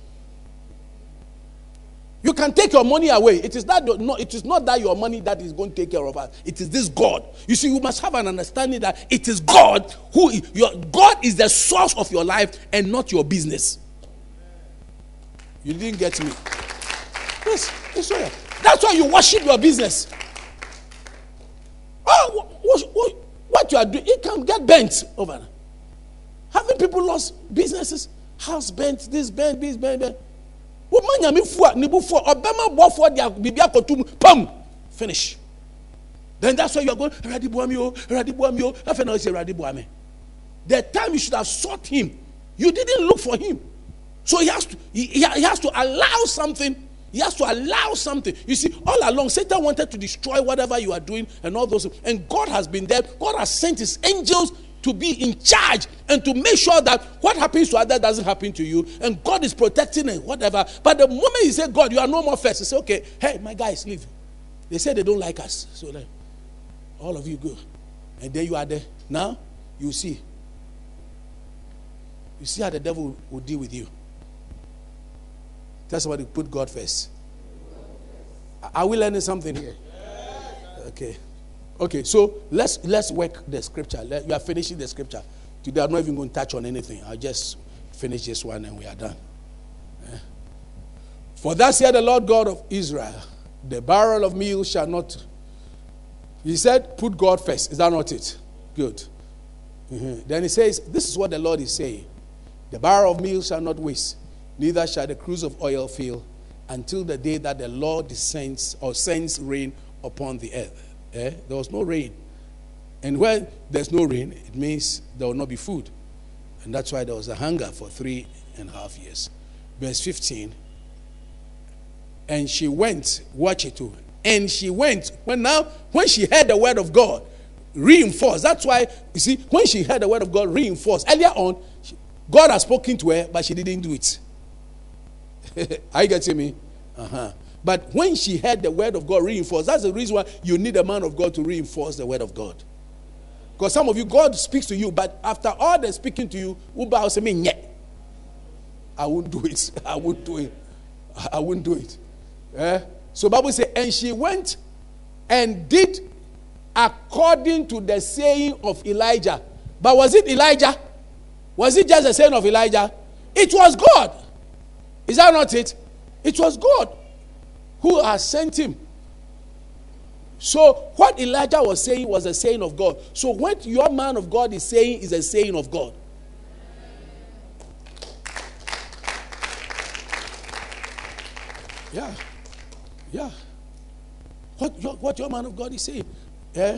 You can take your money away. It is not, no, it is not that your money that is going to take care of us. It is this God. You see, you must have an understanding that it is God who, your, God is the source of your life and not your business. You didn't get me. Yes, yes, sir. That's why you worship your business. Oh, what, what, what you are doing, it can get bent over. Haven't people lost businesses? House bent, this bent, this bent, bent. Finish. Then that's why you are going, the time you should have sought him, you didn't look for him. So he has to, he, he has to allow something. He has to allow something. You see, all along, Satan wanted to destroy whatever you are doing and all those. And God has been there. God has sent his angels to be in charge and to make sure that what happens to others doesn't happen to you, and God is protecting and whatever. But the moment you say, God, you are no more first, you say, okay, hey, my guys, leave. They say they don't like us. So then, all of you go. And then you are there. Now, you see. You see how the devil will deal with you. Tell somebody, put God first. Are we learning something here? Okay. Okay, so let's let's work the scripture. Let, we are finishing the scripture. Today I'm not even going to touch on anything. I'll just finish this one and we are done. Yeah. For thus said the Lord God of Israel, the barrel of meal shall not. He said, put God first. Is that not it? Good. Mm-hmm. Then he says, this is what the Lord is saying. The barrel of meal shall not waste, neither shall the cruse of oil fail, until the day that the Lord descends or sends rain upon the earth. Eh? There was no rain. And when there's no rain, it means there will not be food. And that's why there was a hunger for three and a half years. Verse fifteen. And she went, watch it too. And she went, when now, when she heard the word of God, reinforced. That's why, you see, when she heard the word of God, reinforced. Earlier on, she, God has spoken to her, but she didn't do it. Are you getting me? Uh-huh. But when she heard the word of God reinforced, that's the reason why you need a man of God to reinforce the word of God. Because some of you, God speaks to you, but after all they're speaking to you, Uba will say, yeah, I won't do it. I won't do it. I won't do it. Eh? So Bible says, and she went and did according to the saying of Elijah. But was it Elijah? Was it just the saying of Elijah? It was God. Is that not it? It was God who has sent him. So what Elijah was saying was a saying of God. So what your man of God is saying is a saying of God. Yeah. Yeah. What your, what your man of God is saying, yeah,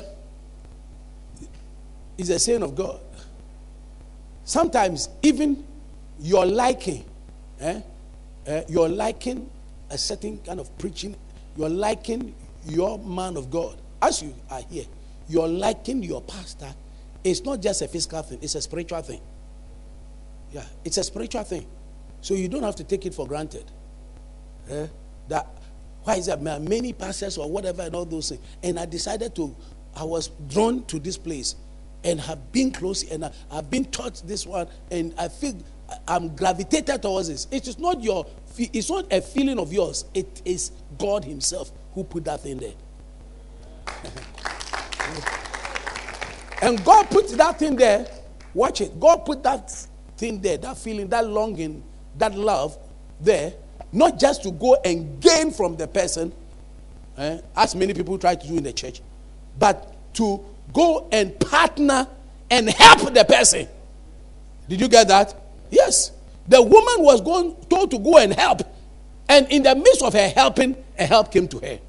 is a saying of God. Sometimes even your liking, eh, eh, your liking a certain kind of preaching, you're liking your man of God. As you are here, you're liking your pastor. It's not just a physical thing, it's a spiritual thing. Yeah, it's a spiritual thing. So you don't have to take it for granted. Eh? That why is that many pastors or whatever and all those things. And I decided to, I was drawn to this place and have been close and I, I've been taught this one and I feel I'm gravitated towards this. It is not your, it's not a feeling of yours. It is God himself who put that thing there. And God put that thing there. Watch it. God put that thing there, that feeling, that longing, that love there, not just to go and gain from the person, eh, as many people try to do in the church, but to go and partner and help the person. Did you get that? Yes. The woman was going told to go and help, and in the midst of her helping, a help came to her.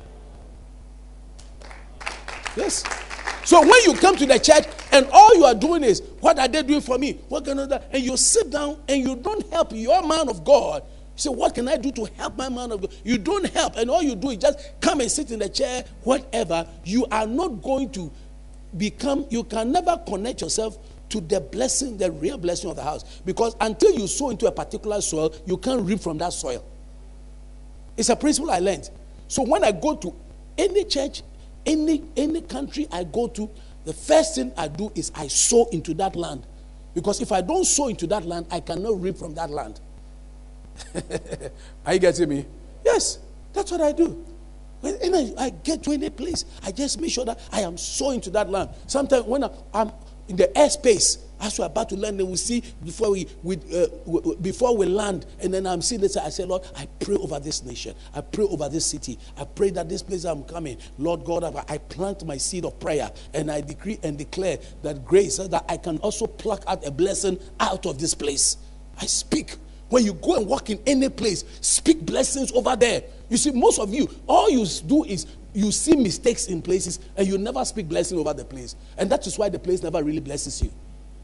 Yes. So when you come to the church and all you are doing is, what are they doing for me? What can I do? And you sit down and you don't help your man of God. You say, what can I do to help my man of God? You don't help, and all you do is just come and sit in the chair, whatever. You are not going to become, you can never connect yourself to the blessing, the real blessing of the house. Because until you sow into a particular soil, you can't reap from that soil. It's a principle I learned. So when I go to any church, any any country I go to, the first thing I do is I sow into that land. Because if I don't sow into that land, I cannot reap from that land. Are you getting me? Yes, that's what I do. When I, I get to any place, I just make sure that I am sowing to that land. Sometimes when I, I'm in the airspace, as we're about to land, then we see before we, we uh, w- before we land, and then I'm seeing this. I say, Lord, I pray over this nation. I pray over this city. I pray that this place I'm coming, Lord God, I plant my seed of prayer, and I decree and declare that grace, so that I can also pluck out a blessing out of this place. I speak. When you go and walk in any place, speak blessings over there. You see, most of you, all you do is you see mistakes in places and you never speak blessing over the place. And that is why the place never really blesses you.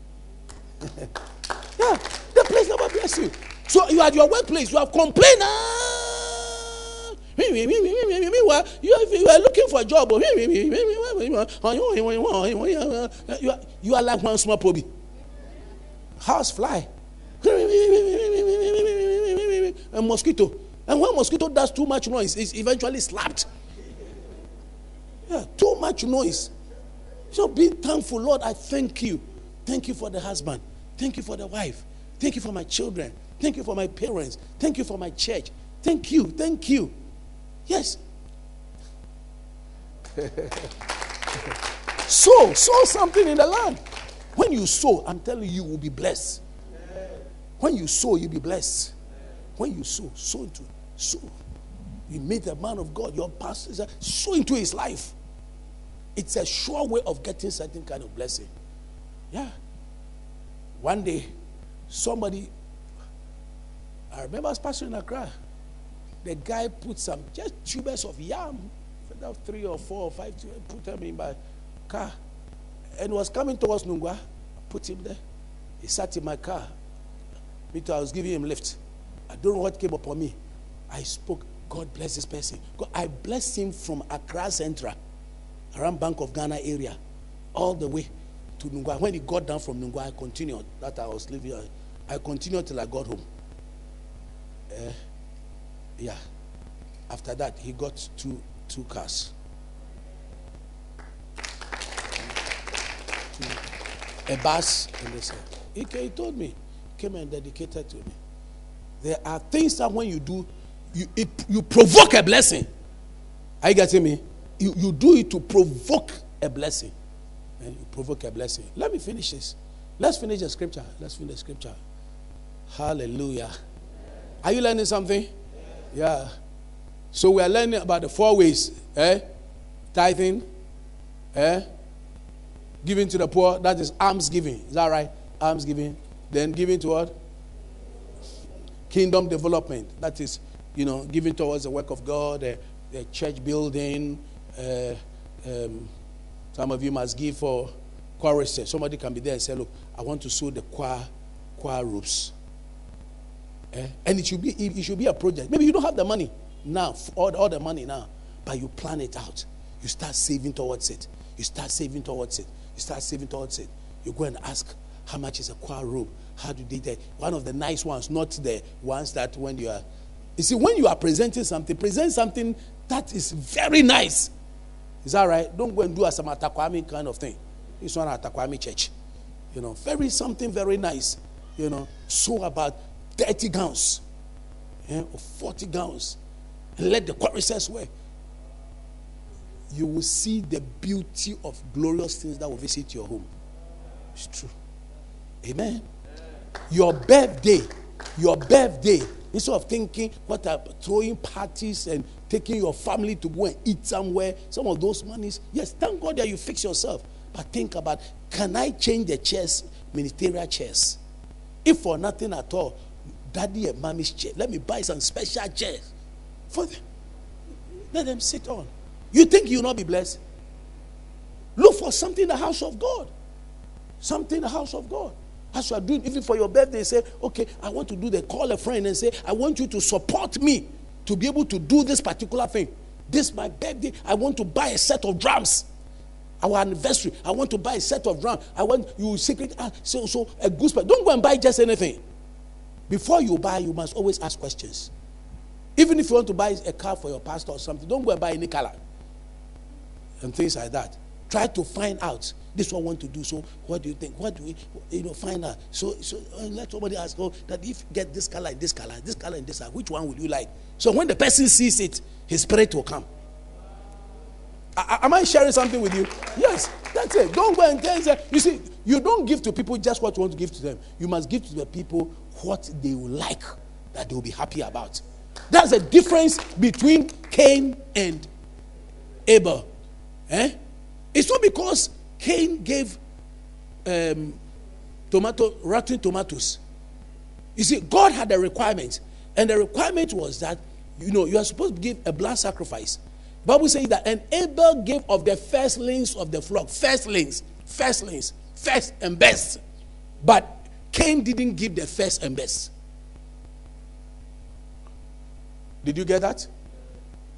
Yeah, the place never blesses you. So you are at your workplace, you have complained. Ah, Meanwhile, you are, you are looking for a job. You are, you are like one small poby. House fly. A mosquito. And when mosquito does too much noise, it's eventually slapped. Yeah, too much noise. So be thankful, Lord. I thank you. Thank you for the husband. Thank you for the wife. Thank you for my children. Thank you for my parents. Thank you for my church. Thank you. Thank you. Yes. sow, sow something in the land. When you sow, I'm telling you, you will be blessed. When you sow, you'll be blessed. When you sow, sow into it. Sow. You meet a man of God, your pastor, sow into his life. It's a sure way of getting certain kind of blessing. Yeah. One day, somebody, I remember I was pastoring in Accra. The guy put some just tubers of yam, three or four or five, put them in my car, and was coming towards Nungwa. I put him there. He sat in my car. Me too, I was giving him lift. I don't know what came upon me. I spoke. God bless this person. God, I blessed him from Accra Central, around Bank of Ghana area, all the way to Nungwa. When he got down from Nungwa, I continued. That I was living. I continued till I got home. Uh, yeah. After that, he got two two cars. Two, a bus, and they said, he, he told me, came and dedicated to me. There are things that when you do, you it, you provoke a blessing. Are you getting me? You, you do it to provoke a blessing. And you provoke a blessing. Let me finish this. Let's finish the scripture. Let's finish the scripture. Hallelujah. Are you learning something? Yeah. So we are learning about the four ways. Eh? Tithing. Eh? Giving to the poor. That is alms giving. Is that right? Alms giving. Then giving to what? Kingdom development. That is, you know, giving towards the work of God, the, the church building. Uh, um, some of you must give for choristers. Somebody can be there and say, look, I want to sew the choir, choir roofs. Eh? And it should be it should be a project. Maybe you don't have the money now, all, all the money now, but you plan it out. You start saving towards it. You start saving towards it. You start saving towards it. You go and ask, how much is a choir robe? How do they do? One of the nice ones, not the ones that when you are. You see, when you are presenting something, present something that is very nice. Is that right? Don't go and do a some Atakwami kind of thing. It's not an Atakwami church. You know, very something very nice. You know, so about thirty gowns, yeah, or forty gowns, and let the choristers wear. You will see the beauty of glorious things that will visit your home. It's true. Amen. Your birthday, your birthday, instead of thinking what are throwing parties and taking your family to go and eat somewhere, some of those monies, yes, thank God that you fix yourself. But think about, can I change the chairs, ministerial chairs? If for nothing at all, daddy and mommy's chair, let me buy some special chairs for them. Let them sit on. You think you will not be blessed? Look for something in the house of God. Something in the house of God. As you are doing, even for your birthday, say, okay, I want to do the call a friend and say, I want you to support me to be able to do this particular thing. This my birthday, I want to buy a set of drums. Our anniversary, I want to buy a set of drums. I want you secret, ah, so, so a goosebump. Don't go and buy just anything. Before you buy, you must always ask questions. Even if you want to buy a car for your pastor or something, don't go and buy any color. And things like that. Try to find out. This one want to do. So what do you think? What do we, you know, find out? So, so uh, let somebody ask, oh, that if you get this color, this color, this color, and this color, which one would you like? So when the person sees it, his spirit will come. I, am I sharing something with you? Yes, that's it. Don't go and tell them. You see, you don't give to people just what you want to give to them. You must give to the people what they will like, that they will be happy about. That's the difference between Cain and Abel. Eh? It's not because Cain gave um, tomato, rotten tomatoes. You see, God had a requirement. And the requirement was that, you know, you are supposed to give a blood sacrifice. The Bible says that, and Abel gave of the firstlings of the flock. Firstlings, firstlings, first and best. But Cain didn't give the first and best. Did you get that?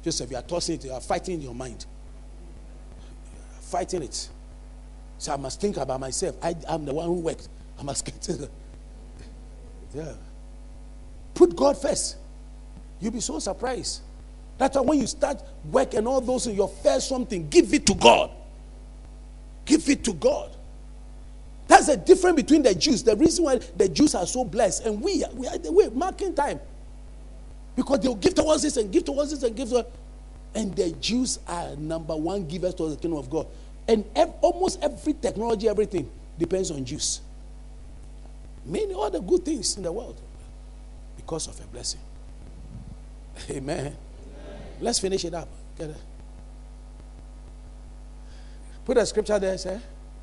Joseph, you are tossing it, you are fighting in your mind. Fighting it. So I must think about myself. I, I'm the one who worked. I must get it. Yeah. Put God first. You'll be so surprised. That's why when you start work and all those in your first something, give it to God. Give it to God. That's the difference between the Jews. The reason why the Jews are so blessed and we, we are the way marking time. Because they'll give towards this and give towards this and give towards. And the Jews are number one givers to the kingdom of God. And ev- almost every technology, everything depends on Jews. Many other good things in the world because of a blessing. Amen. Amen. Let's finish it up. Get it? Put a scripture there, sir.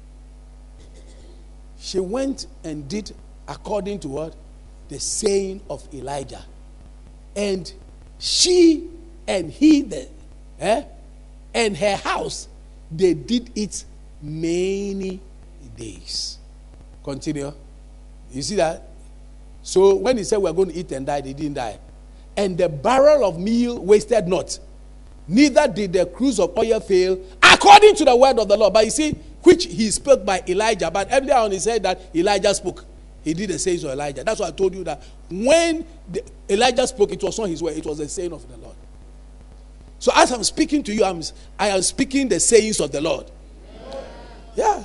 She went and did according to what? The saying of Elijah. And she and he, the, eh, and her house, they did it many days. Continue. You see that? So when he said we're going to eat and die, they didn't die. And the barrel of meal wasted not. Neither did the cruse of oil fail, according to the word of the Lord. But you see, which he spoke by Elijah. But earlier on he said that Elijah spoke. He did the sayings of Elijah. That's why I told you that when the, Elijah spoke, it was not his word. It was the saying of the Lord. So as I'm speaking to you, I'm, I am speaking the sayings of the Lord. Yeah.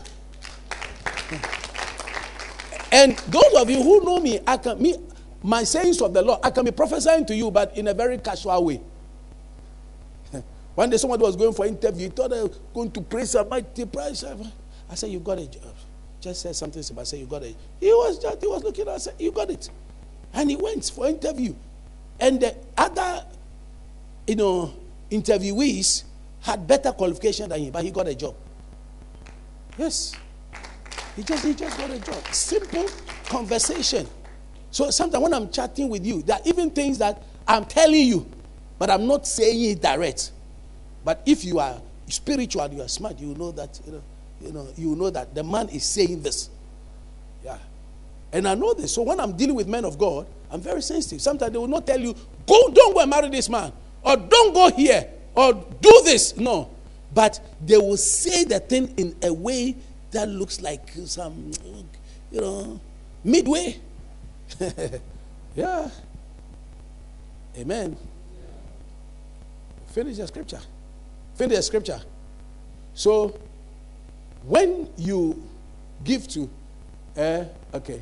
And those of you who know me, I can me my sayings of the Lord, I can be prophesying to you, but in a very casual way. One day somebody was going for an interview, he thought they were going to praise a mighty price. I said, you got a job. Just said something about I said, you got it. He was just he was looking at it, I said, you got it. And he went for interview. And the other, you know, interviewees had better qualification than him, but he got a job. Yes. He just he just got a job. Simple conversation. So sometimes when I'm chatting with you, there are even things that I'm telling you, but I'm not saying it direct. But if you are spiritual, you are smart, you know that, you know, you know, you know that the man is saying this. Yeah. And I know this. So when I'm dealing with men of God, I'm very sensitive. Sometimes they will not tell you, go, don't go and marry this man, or don't go here, or do this. No. But they will say the thing in a way that looks like some, you know, midway. Yeah. Amen. Finish the scripture. Finish the scripture. So, when you give to, uh, okay.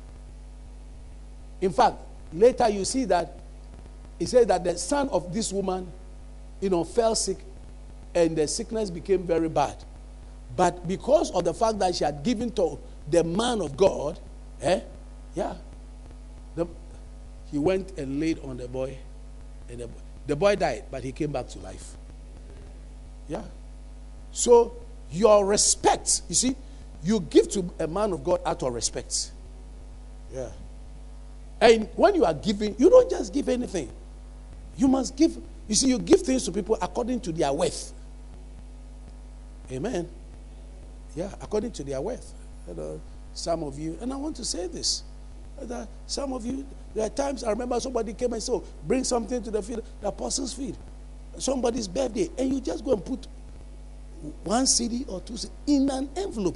In fact, later you see that it says that the son of this woman, you know, fell sick, and the sickness became very bad. But because of the fact that she had given to the man of God, eh, yeah, the, he went and laid on the boy, and the, the boy died, but he came back to life. Yeah. So your respect, you see, you give to a man of God out of respect. Yeah. And when you are giving, you don't just give anything. You must give. You see, you give things to people according to their worth. Amen. Yeah, according to their worth. You know, some of you, and I want to say this, that some of you, there are times I remember somebody came and said, oh, bring something to the feed, the apostles' feed, somebody's birthday, and you just go and put one C D or two C D in an envelope.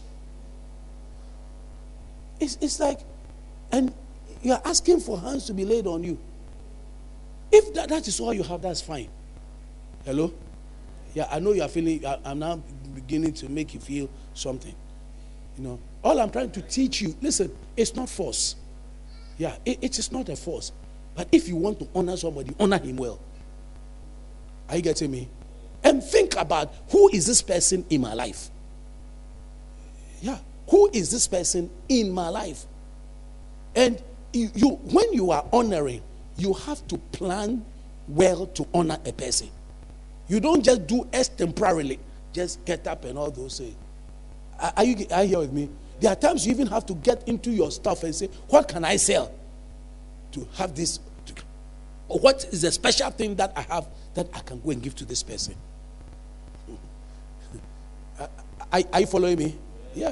It's, it's like, and you're asking for hands to be laid on you. If that, that is all you have, that's fine. Hello? Yeah, I know you are feeling, I, I'm now beginning to make you feel something. You know, all I'm trying to teach you, listen, it's not force. Yeah, it, it is not a force. But if you want to honor somebody, honor him well. Are you getting me? And think about, who is this person in my life? Yeah, who is this person in my life? And you, you when you are honoring, you have to plan well to honor a person. You don't just do extemporarily, just get up and all those things. Are you, are you here with me? There are times you even have to get into your stuff and say, what can I sell to have this? To, or what is the special thing that I have that I can go and give to this person? Are, are you following me? Yeah.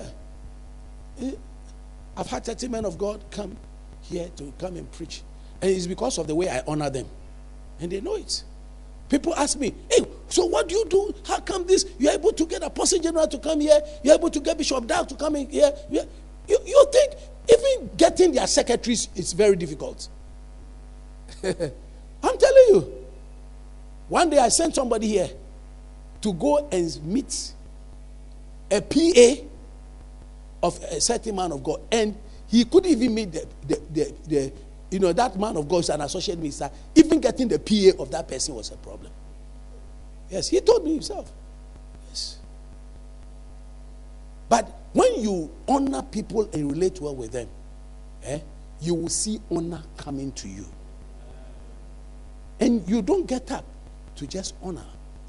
I've had thirty men of God come here to come and preach. And it's because of the way I honor them. And they know it. People ask me, hey, so what do you do? How come this? You're able to get Apostle General to come here. You're able to get Bishop Dag to come in here. You, you, you think even getting their secretaries is very difficult. I'm telling you. One day I sent somebody here to go and meet a P A of a certain man of God. And he couldn't even meet the, the, the, the you know, that man of God is an associate minister. Even getting the P A of that person was a problem. Yes, he told me himself. Yes. But when you honor people and relate well with them, eh, you will see honor coming to you. And you don't get up to just honor.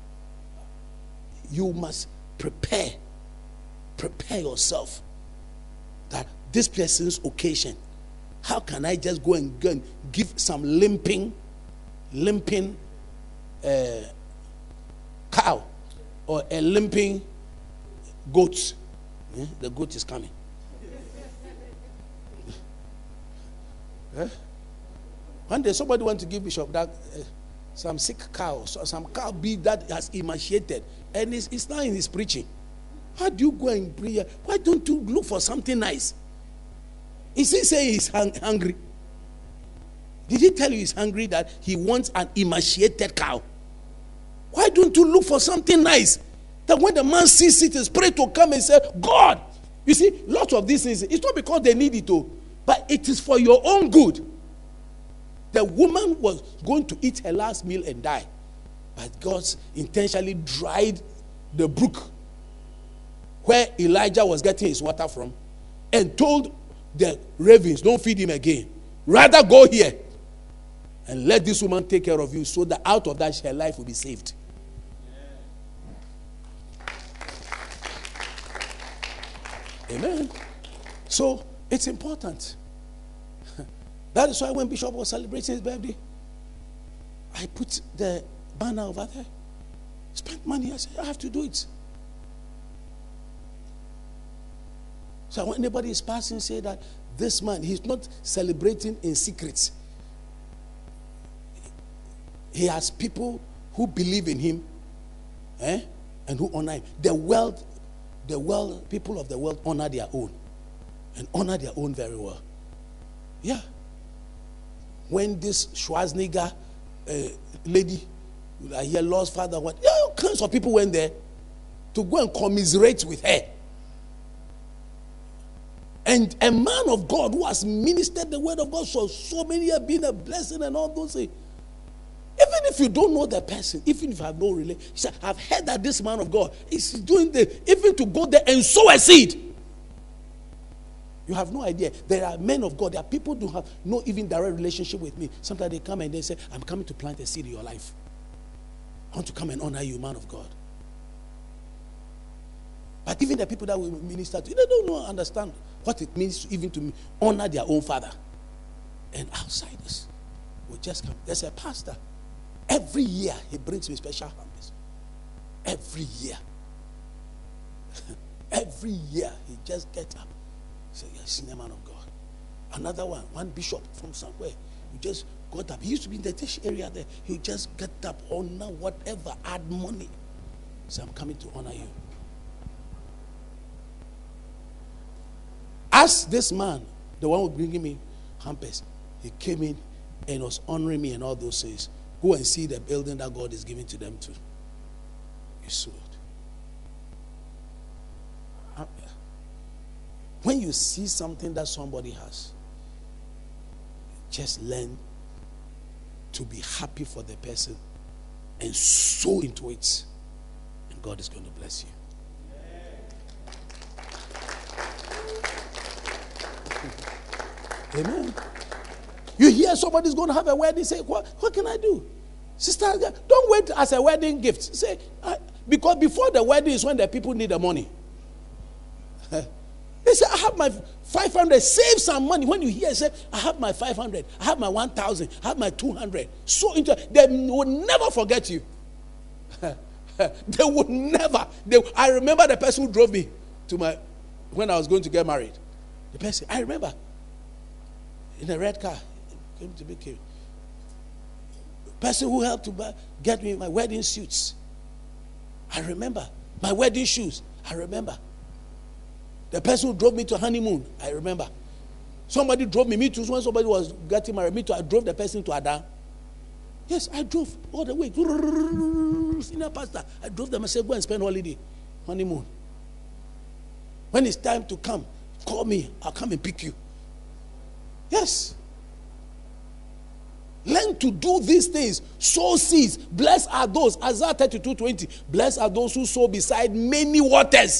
You must prepare. Prepare yourself that this person's occasion, how can I just go and, go and give some limping, limping uh, cow or a limping goat? Yeah? The goat is coming. eh? One day somebody wants to give Bishop that uh, some sick cow, so some cow be that has emaciated, and it's, it's not in his preaching. How do you go and pray? Why don't you look for something nice? Is he saying he's hung, hungry? Did he tell you he's hungry that he wants an emaciated cow? Why don't you look for something nice? That when the man sees it, is pray to come and say, God. You see, lots of these things, it's not because they need it, oh, but it is for your own good. The woman was going to eat her last meal and die. But God intentionally dried the brook where Elijah was getting his water from and told the ravens, don't feed him again. Rather go here and let this woman take care of you so that out of that her life will be saved. Yeah. Amen. So it's important. That is why when Bishop was celebrating his birthday, I put the banner over there. Spent money. I said, I have to do it. So when anybody is passing, say that this man, he's not celebrating in secret. He has people who believe in him, eh, and who honor him. The world, the world, people of the world honor their own, and honor their own very well. Yeah. When this Schwarzenegger uh, lady, I hear Lord's father went, yeah, all kinds of people went there to go and commiserate with her. And a man of God who has ministered the word of God for so many years, been a blessing and all those things. Even if you don't know the person, even if you have no relation, he said, I've heard that this man of God is doing the, even to go there and sow a seed. You have no idea. There are men of God, there are people who have no even direct relationship with me. Sometimes they come and they say, I'm coming to plant a seed in your life. I want to come and honor you, man of God. But even the people that we minister to, they don't know, understand what it means even to honor their own father. And outsiders will just come. There's a pastor. Every year he brings me special harvest. Every year. Every year he just gets up. Say, yes, senior man of God. Another one, one bishop from somewhere, he just got up. He used to be in the dish area there. He just get up, honor whatever, add money. So I'm coming to honor you. Ask this man, the one who was bringing me hampers, he came in and was honoring me and all those things. Go and see the building that God is giving to them too. You saw it. When you see something that somebody has, just learn to be happy for the person and sow into it. And God is going to bless you. Amen. You hear somebody's going to have a wedding, say, what, what can I do? Sister, don't wait as a wedding gift. Say, I, because before the wedding is when the people need the money. They say, I have my five hundred. Save some money. When you hear, say, I have my five hundred. I have my one thousand. I have my two hundred. So into, they will never forget you. They would never. They, I remember the person who drove me to my, when I was going to get married. The person, I remember, in a red car, came to be came. person who helped to buy, get me my wedding suits. I remember. My wedding shoes. I remember. The person who drove me to honeymoon. I remember. Somebody drove me. Me too. When somebody was getting married, me too. I drove the person to Adam. Yes, I drove all the way. Senior pastor. I drove them. I said, go and spend holiday. Honeymoon. When it's time to come, call me. I'll come and pick you. Yes. Learn to do these things. Sow seeds. Blessed are those. Isaiah thirty-two twenty. Blessed are those who sow beside many waters.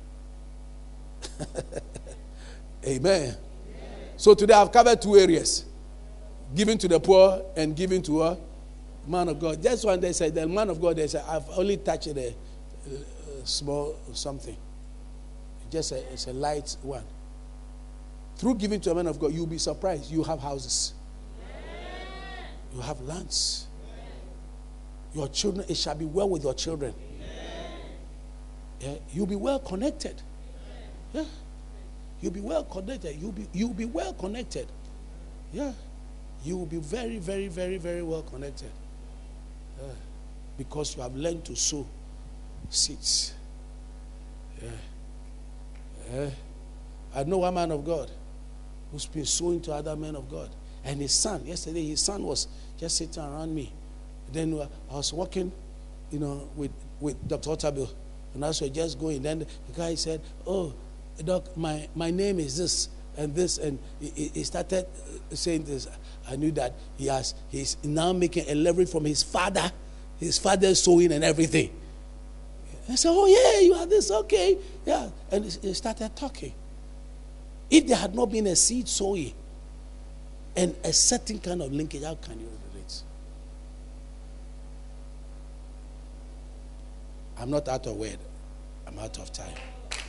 Amen. Amen. So today I've covered two areas. Giving to the poor and giving to a man of God. Just one they said, the man of God, they said, I've only touched a, a, a small something. Just a, it's a light one. Through giving to a man of God, you'll be surprised. You have houses. You have lands. Your children, it shall be well with your children. Yeah, you'll be well connected. Yeah. You'll be well connected. You'll be you'll be well connected. Yeah. You will be very, very, very, very well connected. Yeah. Because you have learned to sow seeds. Yeah. Yeah. I know one man of God who's been sowing to other men of God. And his son, yesterday, his son was just sitting around me. Then uh, I was walking, you know, with, with Doctor Otabil. And as we were just going, then the guy said, oh, Doc, my, my name is this and this. And he, he started saying this. I knew that he has, he's now making a leverage from his father, his father's sowing and everything. I said, oh, yeah, you are this, okay. Yeah. And he started talking. If there had not been a seed sowing, and a certain kind of linkage, how can you relate? I'm not out of word. I'm out of time.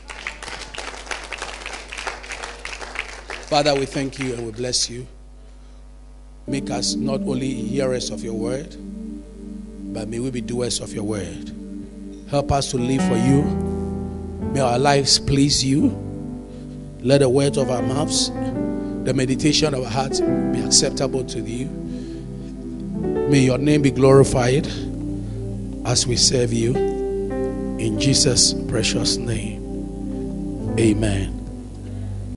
Father, we thank you and we bless you. Make us not only hearers of your word, but may we be doers of your word. Help us to live for you. May our lives please you. Let the words of our mouths, the meditation of our hearts be acceptable to you. May your name be glorified as we serve you. In Jesus' precious name. Amen.